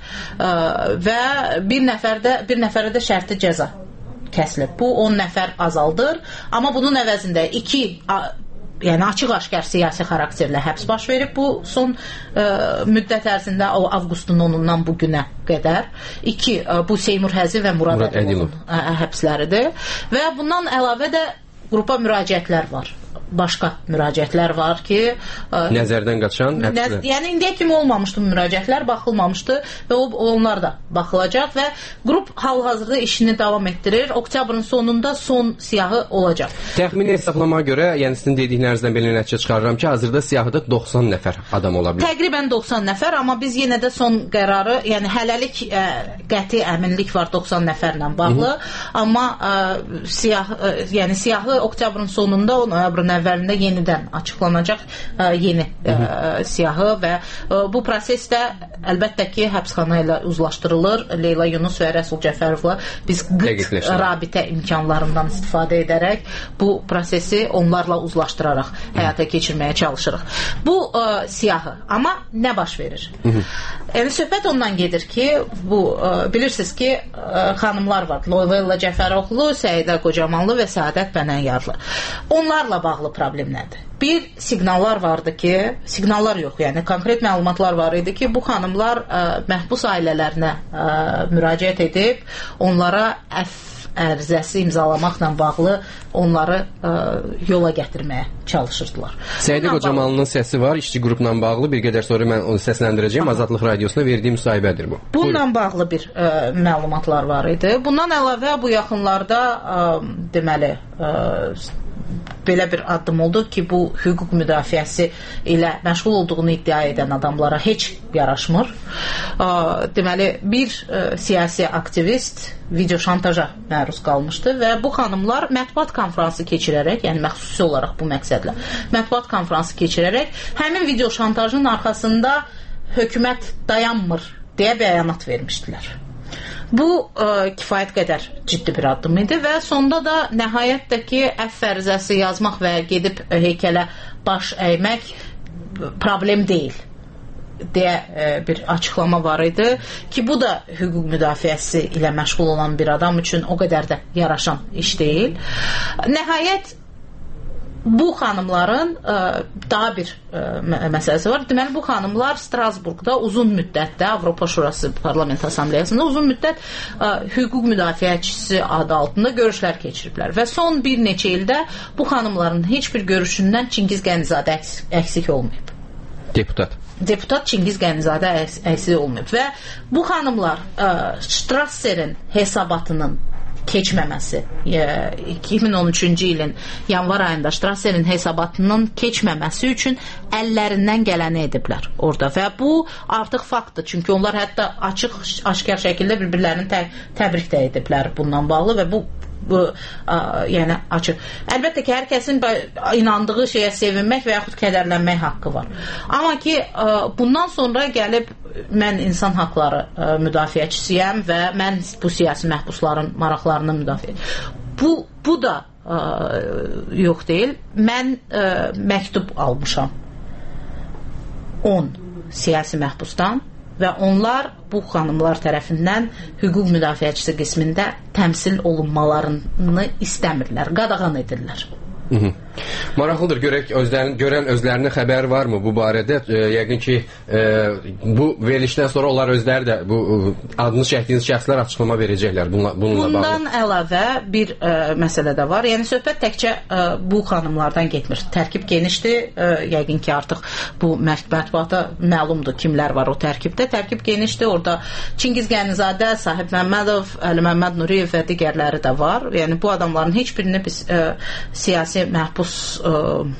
və bir nəfərdə bir nəfərə də şərti cəza kəsilib. Bu on nəfər azaldır. Amma bunun əvəzində iki yəni açıq-aşkar siyasi xarakterlə həbs baş verib bu son ə, müddət ərzində o avqustun onundan bu günə qədər. İki, ə, bu Seymur Həzi və Murad, Murad Ədilov həbsləridir. Və bundan əlavə də qrupa müraciətlər var. Başqa müraciətlər var ki, ə, nəzərdən qaçan nəz, yəni indiyə kimi olmamışdı müraciətlər, baxılmamışdı və o, onlar da baxılacaq və qrup hal-hazırda işini davam etdirir. Oktyabrın sonunda son siyahı olacaq. Təxmini hesablamaya görə, yəni sizin dediklərinizdən belə nəticə çıxarıram ki, hazırda siyahıda doxsan nəfər adam ola bilər. Təqribən doxsan nəfər, amma biz yenə də son qərarı, yəni hələlik ə, qəti əminlik var doxsan nəfərlə bağlı, Hı -hı. amma ə, siyah, ə, yəni siyahı oktyabrın sonunda, noyabrın əvvəlində yenidən açıqlanacaq ə, yeni ə, siyahı və ə, bu prosesdə əlbəttə ki, həbsxana ilə uzlaşdırılır. Leyla Yunus və Rəsul Cəfərovla biz qıt rabitə imkanlarından istifadə edərək bu prosesi onlarla uzlaşdıraraq həyata keçirməyə çalışırıq. Bu ə, siyahı. Amma nə baş verir? Hı -hı. Yəni söhbət ondan gedir ki, bu ə, bilirsiniz ki, ə, xanımlar var. Leyla Cəfəroğlu, Səidə Qocamanlı və Səadət Bənənyarlı. Onlarla bağlı problem nədir? Bir siqnallar vardı ki, siqnallar yox, yəni konkret məlumatlar var idi ki, bu xanımlar ə, məhbus ailələrinə ə, müraciət edib, onlara əff ərizəsi imzalamaqla bağlı onları ə, yola gətirməyə çalışırdılar. Səidə Qocamanlının səsi var, işçi qrupla bağlı. Bir qədər sonra mən onu səsləndirəcəyim. Azadlıq Radiosuna verdiyi müsahibədir bu. Bununla bağlı bir ə, məlumatlar var idi. Bundan əlavə bu yaxınlarda ə, deməli ə, belə bir addım oldu ki, bu hüquq müdafiəsi ilə məşğul olduğunu iddia edən adamlara heç yaraşmır. Deməli, bir siyasi aktivist video şantaja məruz qalmışdı və bu xanımlar mətbuat konfransı keçirərək, yəni məxsusi olaraq bu məqsədlə mətbuat konfransı keçirərək həmin video şantajın arxasında hökumət dayanmır deyə bəyanat vermişdilər. Bu ə, kifayət qədər ciddi bir addım idi və sonda da nəhayətdəki əfv fərizəsi yazmaq və gedib heykələ baş əymək problem deyil deyə ə, bir açıqlama var idi ki, bu da hüquq müdafiəsi ilə məşğul olan bir adam üçün o qədər də yaraşan iş deyil. Nəhayət bu xanımların ə, daha bir ə, məsələsi var. Deməli, bu xanımlar Strasburqda uzun müddətdə Avropa Şurası Parlament Assambleyasında uzun müddət ə, hüquq müdafiəçisi adı altında görüşlər keçiriblər və son bir neçə ildə bu xanımların heç bir görüşündən Çingiz Qənizadə əks əksik olmayıb. Deputat. Deputat Çingiz Qənizadə əks əksik olmayıb və bu xanımlar ə, Strasser'in hesabatının keçməməsi, iki min on üçüncü ilin yanvar ayında Strasser'in hesabatının keçməməsi üçün əllərindən gələni ediblər orada və bu artıq faktdır. Çünki onlar hətta açıq, aşkar şəkildə bir-birlərini tə təbrik də ediblər bundan bağlı və bu bu ə, yəni açıq. Əlbəttə ki, hər kəsin inandığı şeyə sevinmək və yaxud kədərlənmək haqqı var. Amma ki, ə, bundan sonra gəlib mən insan haqları ə, müdafiəçisiyəm və mən bu siyasi məhbusların maraqlarını müdafiə. Bu bu da ə, yox deyil. Mən ə, məktub almışam on siyasi məhbusdan və onlar bu xanımlar tərəfindən hüquq müdafiəçisi qismində təmsil olunmalarını istəmirlər, qadağan edirlər. Hı -hı. Maraqlıdır, görək özlərin, görən özlərinin xəbəri varmı bu barədə? E, yəqin ki, e, bu verilişdən sonra onlar özləri də bu adını çəkdiyiniz şəxslər açıqlama verəcəklər bununla, bununla bağlı. Bundan əlavə bir e, məsələ də var. Yəni söhbət təkcə e, bu xanımlardan getmir. Tərkib genişdir. E, yəqin ki, artıq bu mətbuata məlumdur kimlər var o tərkibdə. Tərkib genişdir. Orada Çingiz Qənizadə, Sahib Məmmədov, Əli Məmməd Nuriyev və digərləri də var. Yəni bu adamların heç birini biz e, siyasi məhbus ə,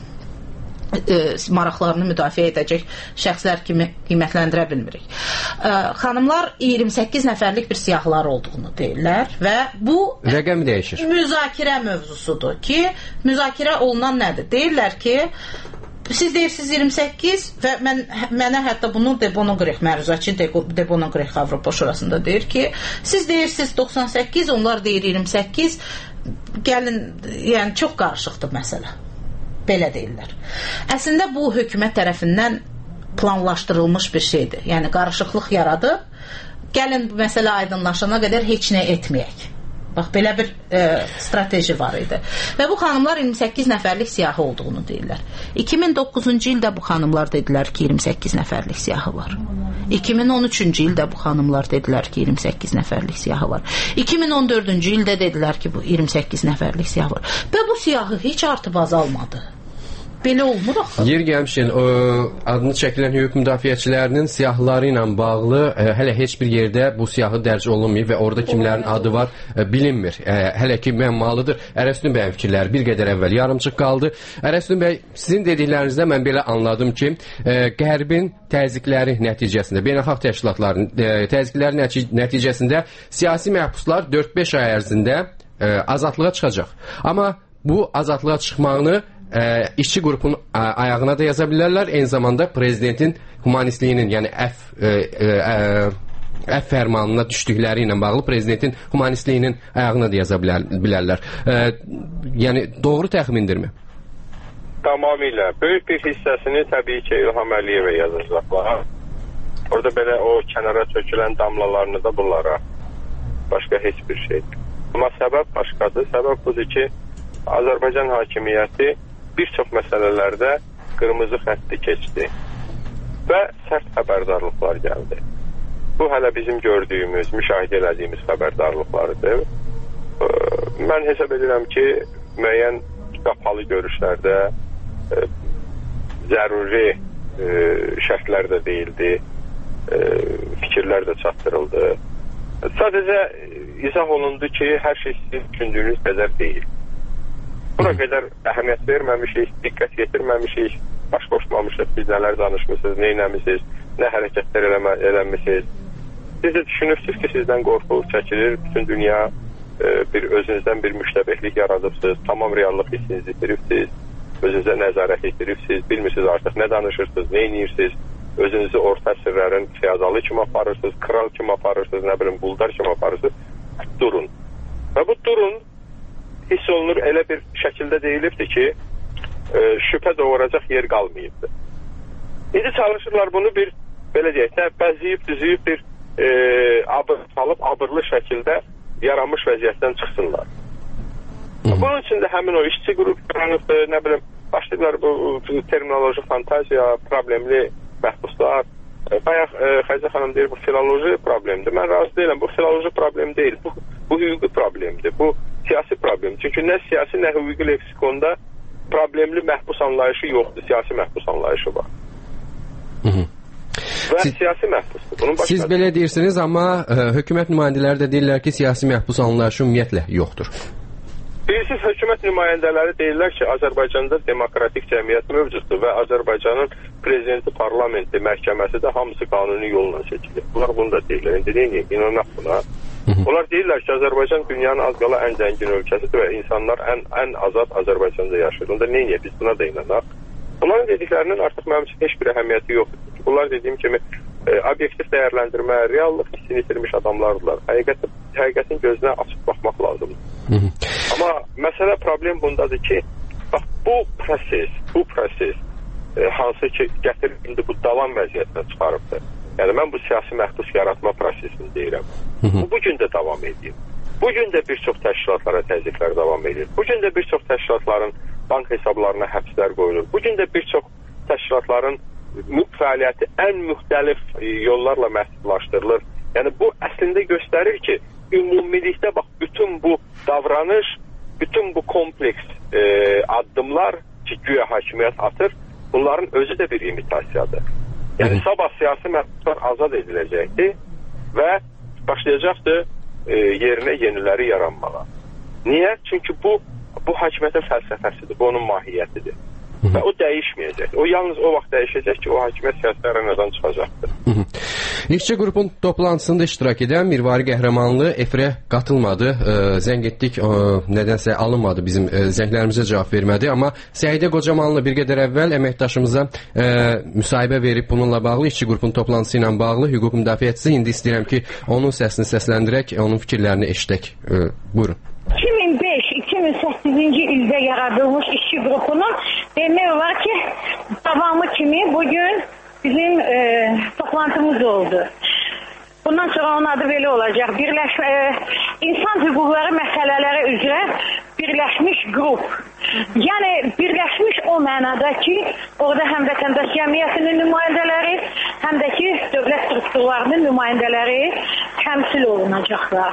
ə, maraqlarını müdafiə edəcək şəxslər kimi qiymətləndirə bilmirik. Ə, xanımlar iyirmi səkkiz nəfərlik bir siyahılar olduğunu deyirlər və bu rəqəm dəyişir. Müzakirə mövzusudur ki, müzakirə olunan nədir? Deyirlər ki, siz deyirsiniz iyirmi səkkiz və mən, mənə hətta bunu Debonogrex, məruzatçı Debonogrex Avropa Şurasında deyir ki, siz deyirsiniz doxsan səkkiz, onlar deyir iyirmi səkkiz, gəlin, yəni çox qarışıqdır məsələ. Belə deyirlər. Əslində bu hökumət tərəfindən planlaşdırılmış bir şeydir. Yəni qarışıqlıq yaradıb, gəlin bu məsələ aydınlaşana qədər heç nə etməyək. Bax, belə bir e, strateji var idi. Və bu xanımlar iyirmi səkkiz nəfərlik siyahı olduğunu deyirlər. iki min doqquzuncu ildə bu xanımlar dedilər ki, iyirmi səkkiz nəfərlik siyahı var. iki min on üçüncü ildə bu xanımlar dedilər ki, iyirmi səkkiz nəfərlik siyahı var. iki min on dördüncü ildə dedilər ki, bu iyirmi səkkiz nəfərlik siyahı var. Və bu siyahı heç artıb azalmadı. Belə olmur axı. Yer gəlmişin, o adını çəkilən hüquq müdafiəçilərinin siyahıları ilə bağlı ə, hələ heç bir yerdə bu siyahı dərc olunmayıb və orada kimlərin adı var ə, bilinmir. Ə, hələ ki məmmalıdır. Ərəstun bəyin fikirləri bir qədər əvvəl yarımçıq qaldı. Ərəstun bəy, sizin dediklərinizdə mən belə anladım ki, ə, Qərbin təzyiqləri nəticəsində, beynəlxalq təşkilatların ə, təzyiqləri nətic nəticəsində siyasi məhbuslar dörd beş ay ərzində ə, azadlığa çıxacaq. Amma bu azadlığa çıxmağını Ə, işçi qrupun ə, ayağına da yaza bilərlər. Eyni zamanda prezidentin humanistliyinin, yəni əf ə, ə, əf fərmanına düşdükləri ilə bağlı prezidentin humanistliyinin ayağına da yaza bilər, bilərlər. Ə, yəni doğru təxmindirmi? Tamamilə. Böyük bir hissəsini təbii ki İlham Əliyevə yazacaqlar. Orada belə o kənara çökülən damlalarını da bunlara. Başqa heç bir şey. Amma səbəb başqadır. Səbəb budur ki, Azərbaycan hakimiyyəti bir çox məsələlərdə qırmızı xətti keçdi və sərt xəbərdarlıqlar gəldi. Bu hələ bizim gördüyümüz, müşahidə elədiyimiz xəbərdarlıqlarıdır. Mən hesab edirəm ki, müəyyən qapalı görüşlərdə e, zəruri e, şərtlər də deyildi, e, fikirlər də çatdırıldı. Sadəcə izah olundu ki, hər şey sizin düşündüyünüz qədər deyil. Buna qədər əhəmiyyət verməmişik, diqqət yetirməmişik, baş qoşmamışıq, biz nələr danışmışsınız, nə eləmişsiniz, nə hərəkətlər eləmə, eləmişsiniz. Siz də düşünürsünüz ki, sizdən qorxu çəkilir, bütün dünya e, bir özünüzdən bir müştəbehlik yaradıbsınız, tamam reallıq hissinizi itiribsiniz, özünüzə nəzarət etdiribsiniz, bilmirsiniz artıq nə danışırsınız, nə eləyirsiniz, özünüzü orta əsrlərin feodalı kimi aparırsınız, kral kimi aparırsınız, nə bilim, buldar kimi aparırsınız, durun. Və bu durun hiss olunur elə bir şəkildə deyilibdir ki, e, şübhə doğuracaq yer qalmayıbdır. İndi çalışırlar bunu bir, belə deyək, nə, bəziyib, düzüyüb bir e, abır salıb, abırlı şəkildə yaranmış vəziyyətdən çıxsınlar. Bunun üçün də həmin o işçi qrup yaranıbdır, nə bilim, başlayırlar bu terminoloji fantaziya, problemli məhbuslar. Bayaq e, Xəzə xanım deyir, bu filoloji problemdir. Mən razı deyiləm, bu filoloji problem deyil, bu, bu hüquqi problemdir, bu siyasi problem. Çünki nə siyasi, nə hüquqi leksikonda problemli məhbus anlayışı yoxdur, siyasi məhbus anlayışı var. Hı -hı. Və siz, siyasi məhbusdur. Bunun siz belə deyirsiniz, amma e, hökumət nümayəndələri də deyirlər ki, siyasi məhbus anlayışı ümumiyyətlə yoxdur. Bilirsiniz, hökumət nümayəndələri deyirlər ki, Azərbaycanda demokratik cəmiyyət mövcuddur və Azərbaycanın prezidenti, parlamenti, məhkəməsi də hamısı qanuni yolla seçilir. Bunlar bunu da deyirlər. İndi deyil, inanaq buna. Onlar deyirlər ki, Azərbaycan dünyanın az qala ən zəngin ölkəsidir və insanlar ən, ən azad Azərbaycanda yaşayır. Onda neyiyə? Biz buna da inanaq. Bunların dediklərinin artıq mənim üçün heç bir əhəmiyyəti yoxdur. Bunlar dediyim kimi e, obyektiv dəyərləndirmə, reallıq hissini itirmiş adamlardılar. Həqiqət, həqiqətin gözünə açıq baxmaq lazımdır. Hı -hı. Amma məsələ, problem bundadır ki, bax, bu proses, bu proses e, hansı ki, gətirib indi bu davam vəziyyətinə çıxarıbdır. Yəni, mən bu siyasi məhdus yaratma prosesini deyirəm. Hı -hı. Bu, bugün də davam edir. Bugün də bir çox təşkilatlara təzyiqlər davam edir. Bugün də bir çox təşkilatların bank hesablarına həbslər qoyulur. Bugün də bir çox təşkilatların fəaliyyəti ən müxtəlif yollarla məhdudlaşdırılır. Yəni, bu əslində göstərir ki, ümumilikdə bax, bütün bu davranış, bütün bu kompleks e, addımlar ki, güya hakimiyyət atır, bunların özü də bir imitasiyadır. Yəni, sabah siyasi məhdudlar azad ediləcəkdir və başlayacaqdır e, yerinə yeniləri yaranmağa. Niyə? Çünki bu, bu hakimiyyətin fəlsəfəsidir, bu onun mahiyyətidir. Və o dəyişməyəcək. O yalnız o vaxt dəyişəcək ki, o hakimiyyət siyasi arenadan çıxacaqdır. İşçi qrupun toplantısında iştirak edən Mirvari Qəhrəmanlı efirə qatılmadı. E, zəng etdik, e, nədənsə alınmadı, bizim e, zənglərimizə cavab vermədi. Amma Səidə Qocamanlı bir qədər əvvəl əməkdaşımıza e, müsahibə verib bununla bağlı, işçi qrupun toplantısı ilə bağlı hüquq müdafiəçisi. İndi istəyirəm ki, onun səsini səsləndirək, onun fikirlərini eşidək. E, buyurun. iki min beş iki min səkkizinci ildə yaradılmış işçi qrupunun demək olar ki, davamı kimi bugün bizim e, toplantımız oldu. Bundan sonra onun adı belə olacaq. Birləşmə, e, insan hüquqları məsələləri üzrə birləşmiş qrup. Yəni birləşmiş o mənada ki, orada həm vətəndaş cəmiyyətinin nümayəndələri, həm də ki, dövlət strukturlarının nümayəndələri təmsil olunacaqlar.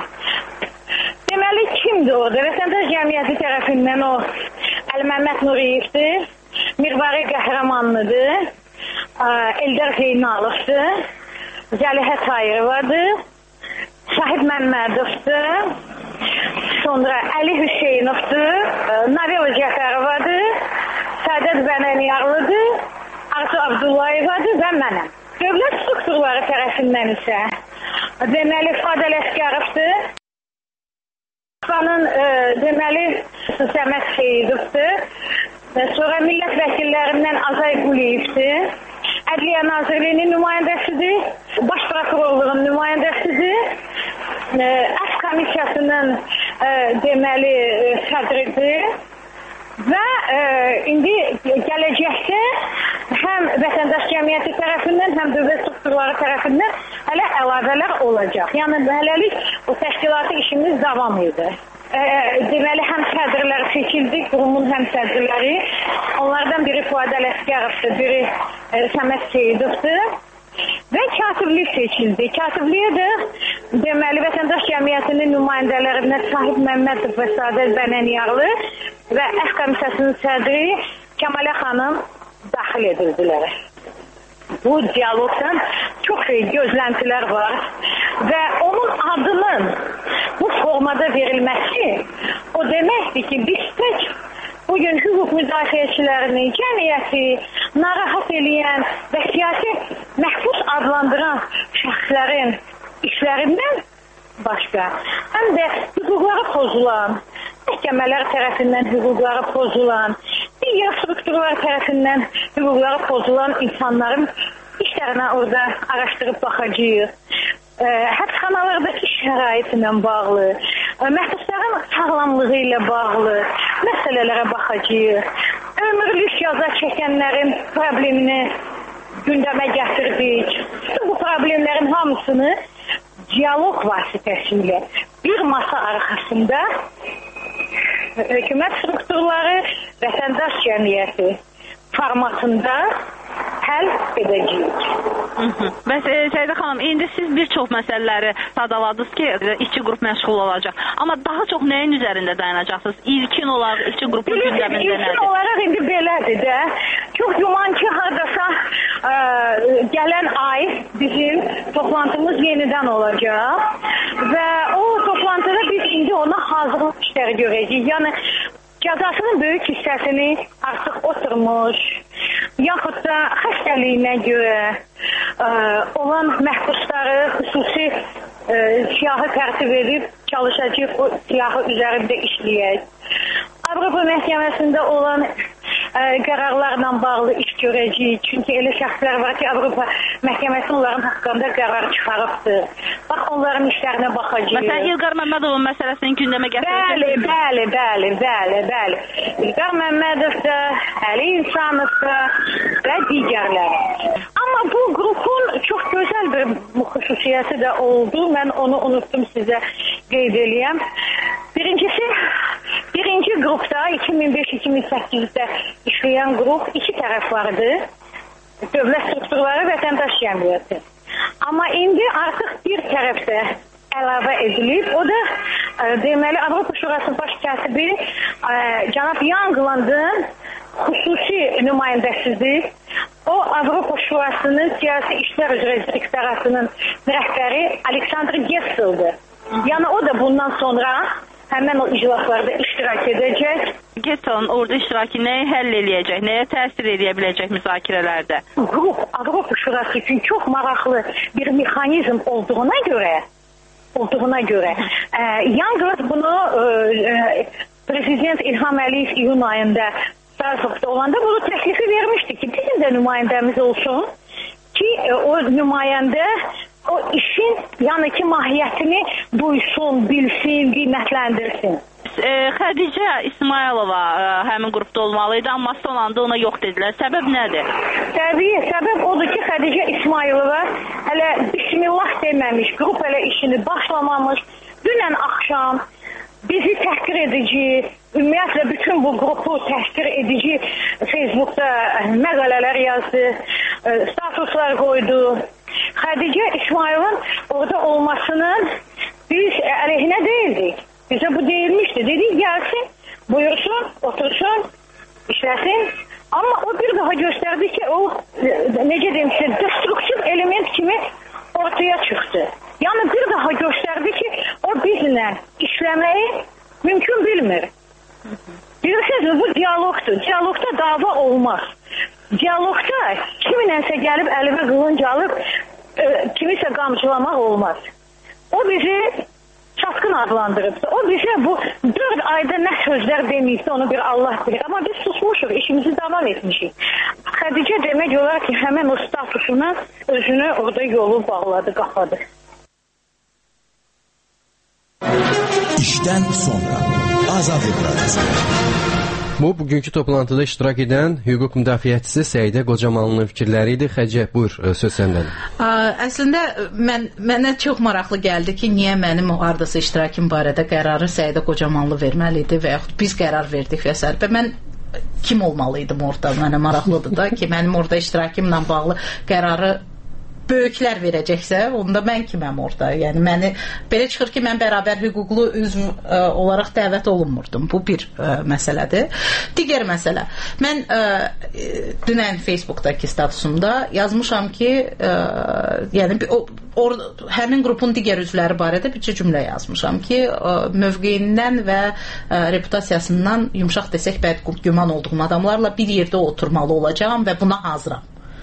Deməli, kimdir orada? Vətəndaş cəmiyyəti tərəfindən o Əli-Məmməd Nuriyevdir, Mirvari Qəhrəmanlıdır, Eldar Zeynalovdur, Zəlihə Tayirovadır, Şahid Məmmədovdur, sonra Əli Hüseynovdur, Navela Cəfərovadır, Sədət Bənəniyarlıdır, Arzu Abdullayevadır və mənəm. Dövlət strukturları tərəfindən isə deməli, Fadəl Əsgərovdur, Xanın e, deməli Səməd Seyidovdur, sonra millət vəkillərindən Azay Quliyevdir, Ədliyyə Nazirliyinin nümayəndəsidir, Baş Prokurorluğun nümayəndəsidir, e, Əf Komissiyasının e, deməli sədridir və e, indi gələcəkdə həm vətəndaş cəmiyyəti tərəfindən, həm dövlət strukturları tərəfindən hələ əlavələr olacaq. Yəni, hələlik o təşkilatı işimiz davam edir. E, deməli, həm sədrlər seçildi, qurumun həm sədrləri. Onlardan biri Fadəl Əsgərovdur, biri e, Səməd Seyidovdur. Və katiblik seçildi. Katibliyə də deməli, vətəndaş cəmiyyətinin nümayəndələrindən Şahid Məmmədov və Sədət Bənəniyarlı və Əf Komissiyasının sədri Kəmalə xanım daxil edildilər. Bu diyalogdan çox şey gözləntilər var və onun adının bu formada verilməsi o deməkdir ki, biz tək bugün hüquq müdafiəçilərini, cəmiyyəti narahat eləyən və siyasi məhbus adlandıran şəxslərin işlərindən başqa, həm də hüquqları pozulan, məhkəmələr tərəfindən hüquqları pozulan, digər strukturlar tərəfindən hüquqları pozulan insanların işlərinə orada araşdırıb baxacağıq. Həbsxanalarda iş şəraiti ilə bağlı, məhbusların sağlamlığı ilə bağlı məsələlərə baxacağıq. Ömürlük cəza çəkənlərin problemini gündəmə gətirdik. Bu problemlərin hamısını diyaloq vasitəsilə bir masa arxasında hökumət strukturları, vətəndaş cəmiyyəti formatında həll edəcəyik. Bəs e, Səidə xanım, indi siz bir çox məsələləri sadaladınız ki, işçi qrup məşğul olacaq. Amma daha çox nəyin üzərində dayanacaqsınız? İlkin olaraq işçi qrupu gündəmində nədir? İlkin olaraq indi belədir də. Çox güman ki, hardasa ə, gələn ay bizim toplantımız yenidən olacaq və o toplantıda biz indi ona hazırlıq işləri görəcəyik. Yəni cəzasının böyük hissəsini artıq oturmuş, yaxud da xəstəliyinə görə ə, olan məhbusları xüsusi ə, siyahı tərtib edib çalışacaq o siyahı üzərində işləyək. Avropa məhkəməsində olan ə, qərarlarla bağlı iş görəcəyik. Çünki elə şəxslər var ki, Avropa məhkəməsi onların haqqında qərar çıxarıbdır. Bax, onların işlərinə baxacağıq. Məsələn, İlqar Məmmədovun məsələsinin gündəmə gətiriləcək. Bəli, bəli, bəli, bəli, bəli. İlqar Məmmədov da, Əli İnsanov da və digərləri. Amma bu qrupun çox gözəl bir xüsusiyyəti də oldu. Mən onu unuttum sizə qeyd eləyəm. Birincisi, birinci qrupda iki min beş iki min səkkizdə işləyən qrup iki tərəf vardı. Dövlət strukturları, vətəndaş cəmiyyəti. Amma indi artıq bir tərəfdə əlavə edilib. O da e, deməli Avropa Şurası baş katibi e, cənab Younglandın xüsusi nümayəndəsidir. O Avropa Şurasının siyasi işlər üzrə direktoratının rəhbəri Aleksandr Gessel'dir. Yəni o da bundan sonra həmən o iclaslarda iştirak edəcək. Getson orada iştirakı nəyi həll eləyəcək, nəyə təsir edə biləcək müzakirələrdə? Qrup Avropa Şurası üçün çox maraqlı bir mexanizm olduğuna görə, olduğuna görə, e, Youngland bunu e, Prezident İlham Əliyev iyun ayında Strasbourgda olanda bunu təklifi vermişdi ki, bizim də nümayəndəmiz olsun ki, e, o nümayəndə o işin yəni ki mahiyyətini duysun, bilsin, qiymətləndirsin. E, Xədicə İsmailova e, həmin qrupda olmalıydı, amma son anda ona yox dedilər. Səbəb nədir? Təbii, səbəb odur ki, Xədicə İsmailova hələ bismillah deməmiş, qrup hələ işini başlamamış. Dünən axşam bizi təhqir edici, ümumiyyətlə bütün bu qrupu təhqir edici Facebookda məqalələr yazdı, statuslar qoydu. Xədicə İsmailin orada olmasının biz əleyhinə deyildik. Bizə bu deyilmişdi. Dedik gəlsin, buyursun, otursun, işləsin. Amma o bir daha göstərdi ki, o necə deyim sizə, destruktiv element kimi ortaya çıxdı. Yəni bir daha göstərdi ki, o bizlə işləməyi mümkün bilmir. Bilirsiniz, bu diyalogdur. Diyalogda dava olmaz. Diyalogda kiminənsə gəlib əlimə qılınc alıb e, kimisə qamçılamaq olmaz. O bizi çaskın adlandırıbdı. O bizə bu dörd ayda nə sözlər deməyibdi, onu bir Allah bilir. Amma biz susmuşuq, işimizi davam etmişik. Xədicə demək olar ki, həmən o statusuna özünü orada yolu bağladı, qapadı. İşdən sonra Azadlıq Radyosu. Bu, bugünkü toplantıda iştirak edən hüquq müdafiəçisi Səidə Qocamanlının fikirləri idi. Xəcə, buyur, söz səndədir. Əslində, mən, mənə çox maraqlı gəldi ki, niyə mənim o hardasa iştirakım barədə qərarı Səidə Qocamanlı verməli idi və yaxud biz qərar verdik və s. Mən kim olmalıydım orada? Mənə maraqlıdır da ki, mənim orada iştirakımla bağlı qərarı böyüklər verəcəksə, onda mən kiməm orada? Yəni məni belə çıxır ki, mən bərabər hüquqlu üzv ə, olaraq dəvət olunmurdum. Bu bir ə, məsələdir. Digər məsələ. Mən ə, dünən Facebookdakı statusumda yazmışam ki, ə, yəni o, o həmin qrupun digər üzvləri barədə bircə cümlə yazmışam ki, ə, mövqeyindən və ə, reputasiyasından yumşaq desək bədgüman olduğum adamlarla bir yerdə oturmalı olacağam və buna hazıram.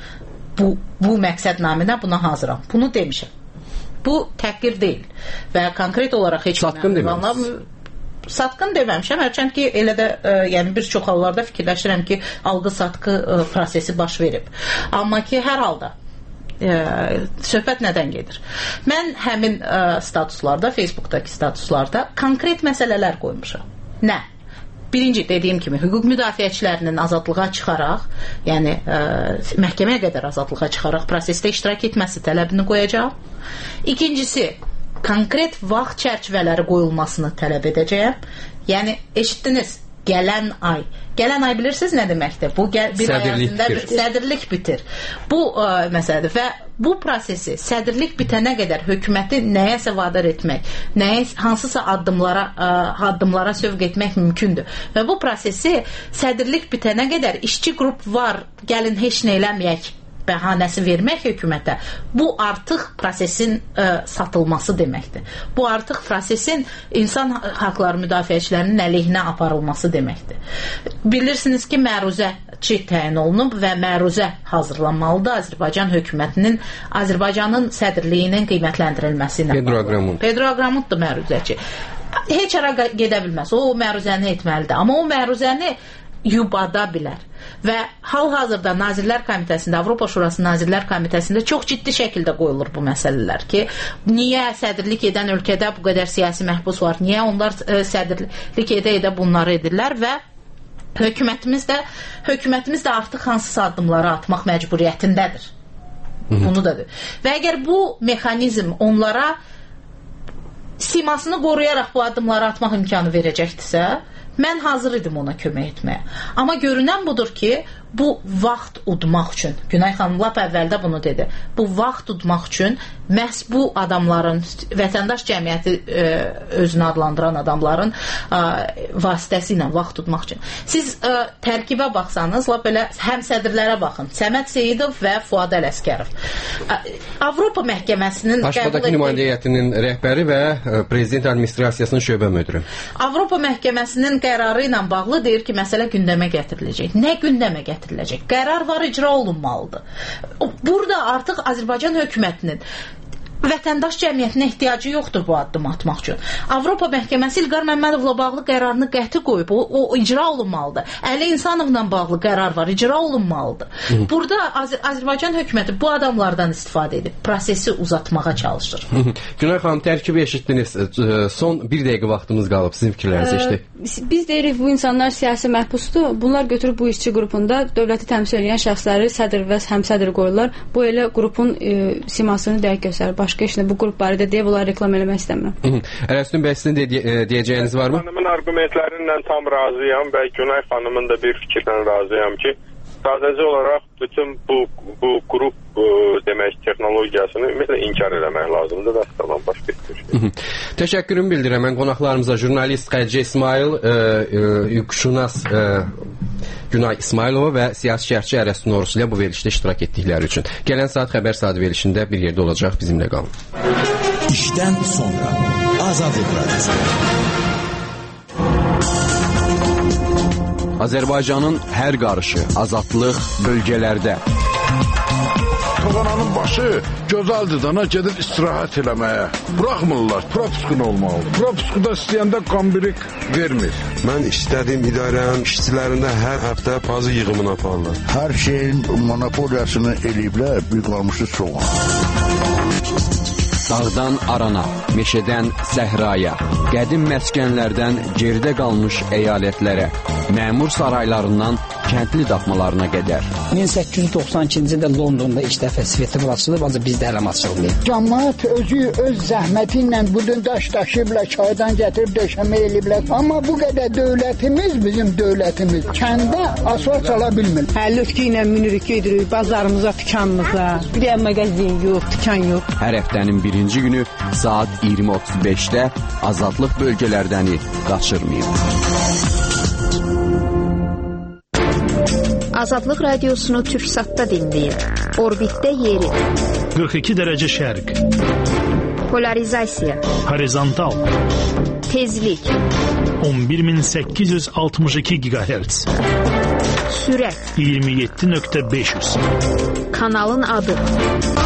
Bu, bu məqsədnamədə buna hazıram. Bunu demişəm. Bu təhqir deyil və konkret olaraq heç satqın deməmişsiniz. Satqın deməmişəm, hərçənd ki, elə də ə, yəni bir çox hallarda fikirləşirəm ki, alqı-satqı ə, prosesi baş verib. Amma ki, hər halda ə, söhbət nədən gedir? Mən həmin ə, statuslarda, Facebookdakı statuslarda konkret məsələlər qoymuşam. Nə? Birinci, dediyim kimi, hüquq müdafiəçilərinin azadlığa çıxaraq, yəni ə, məhkəməyə qədər azadlığa çıxaraq prosesdə iştirak etməsi tələbini qoyacağam. İkincisi, konkret vaxt çərçivələri qoyulmasını tələb edəcəyəm. Yəni, eşitdiniz, gələn ay. Gələn ay bilirsiniz nə deməkdir? Bu bir sədrlik ay ərzində bitir. sədrlik bitir. Bu ə, məsələdir və bu prosesi sədrlik bitənə qədər hökuməti nəyəsə vadar etmək, nəyə, hansısa addımlara ə, addımlara sövq etmək mümkündür. Və bu prosesi sədrlik bitənə qədər işçi qrup var, gəlin heç nə eləməyək bəhanəsi vermək hökumətə, bu artıq prosesin ə, satılması deməkdir. Bu artıq prosesin insan haqları müdafiəçilərinin əleyhinə aparılması deməkdir. Bilirsiniz ki, məruzəçi təyin olunub və məruzə hazırlanmalıdır Azərbaycan hökumətinin Azərbaycanın sədrliyinin qiymətləndirilməsi ilə. Pedro Agramont. Pedro Agramont da məruzəçi. Heç ara gedə bilməz. O məruzəni etməlidir. Amma o məruzəni yubada bilər. Və hal-hazırda Nazirlər Komitəsində, Avropa Şurası Nazirlər Komitəsində çox ciddi şəkildə qoyulur bu məsələlər ki, niyə sədrlik edən ölkədə bu qədər siyasi məhbus var, niyə onlar ə, sədrlik edə-edə bunları edirlər və hökumətimiz də, hökumətimiz də artıq hansısa addımları atmaq məcburiyyətindədir. Bunu da deyir. Və əgər bu mexanizm onlara simasını qoruyaraq bu addımları atmaq imkanı verəcəkdirsə, mən hazır idim ona kömək etməyə. Amma görünən budur ki, bu vaxt udmaq üçün, Günay xanım lap əvvəldə bunu dedi, bu vaxt udmaq üçün məhz bu adamların, vətəndaş cəmiyyəti ə, özünü adlandıran adamların ə, vasitəsilə vaxt udmaq üçün. Siz ə, tərkibə baxsanız, lap elə həm sədrlərə baxın, Səməd Seyidov və Fuad Ələskərov. Ə, Avropa Məhkəməsinin Başbadakı nümayəndə heyətinin rəhbəri və ə, prezident administrasiyasının şöbə müdiri. Avropa Məhkəməsinin qərarı ilə bağlı deyir ki, məsələ gündəmə gətiriləcək. Nə gündəmə gətiriləcək? Qərar var, icra olunmalıdır. Burada artıq Azərbaycan hökumətinin vətəndaş cəmiyyətinə ehtiyacı yoxdur bu addım atmaq üçün. Avropa Məhkəməsi İlqar Məmmədovla bağlı qərarını qəti qoyub, o, o icra olunmalıdır. Əli İnsanovla bağlı qərar var, icra olunmalıdır. Hı. Burada Az Azərbaycan hökuməti bu adamlardan istifadə edib, prosesi uzatmağa çalışır. Hı. Günay xanım, tərkibi eşitdiniz. Son bir dəqiqə vaxtımız qalıb, sizin fikirlərinizi eşitdik. Biz deyirik, bu insanlar siyasi məhbusdur. Bunlar götürüb bu işçi qrupunda dövləti təmsil edən şəxsləri sədr və həmsədr qoyurlar. Bu elə qrupun e, simasını dəqiq göstərir. Başqa işlə bu qrup barədə deyə bunları reklam eləmək istəmirəm. Ələsdin bəy, sizin deyə deyəcəyiniz varmı? Xanımın argumentlərindən tam razıyam və Günay xanımın da bir fikirlə razıyam ki, sadəcə olaraq bütün bu, bu qrup bu, demək texnologiyasını ümumiyyətlə inkar eləmək lazımdır və salam başqa bir şey. Təşəkkürümü bildirirəm mən qonaqlarımıza, jurnalist Xədicə İsmail, e, e, hüquqşünas e, Günay İsmailova və siyasi şərhçi Ərəstun Orusu ilə bu verilişdə iştirak etdikləri üçün. Gələn saat xəbər saat verilişində bir yerdə olacaq, bizimlə qalın. İşdən sonra Azadlıq Radiosu. Azərbaycanın hər qarışı, azadlıq bölgələrdə. Toğananın başı gözəldir dana gedir istirahət eləməyə. Buraxmırlar, propiskun olmalı. Propiskuda istəyəndə qambirik vermir. Mən istədiyim idarənin işçilərində hər həftə pazı yığımını aparırlar. Hər şeyin monopoliyasını eləyiblər, bir qalmışı çox. Dağdan arana, meşədən səhraya, qədim məskənlərdən geridə qalmış əyalətlərə, məmur saraylarından kəndli daxmalarına qədər. min səkkiz yüz doxsan ikinci ildə Londonda ilk dəfə svetofor açılıb, ancaq bizdə hələ açılmayıb. Cəmaət özü öz zəhməti ilə bu gün daş daşıyıblar, çaydan gətirib döşəmə eləyiblər. Amma bu qədər dövlətimiz, bizim dövlətimiz kəndə asfalt çala bilmir. Həlütkü ilə minirik, gedirik bazarımıza, dükanımıza. Bir də mağazin yox, dükan yox. Hər həftənin birinci günü saat iyirmi otuz beşdə azadlıq bölgələrdəni qaçırmayın. Azadlıq radiosunu Türksatda dinləyin. Orbitdə yeri. qırx iki dərəcə şərq. Polarizasiya. Horizontal. Tezlik. on bir min səkkiz yüz altmış iki gigahertz. Sürət. iyirmi yeddi nöqtə beş yüz. Kanalın adı.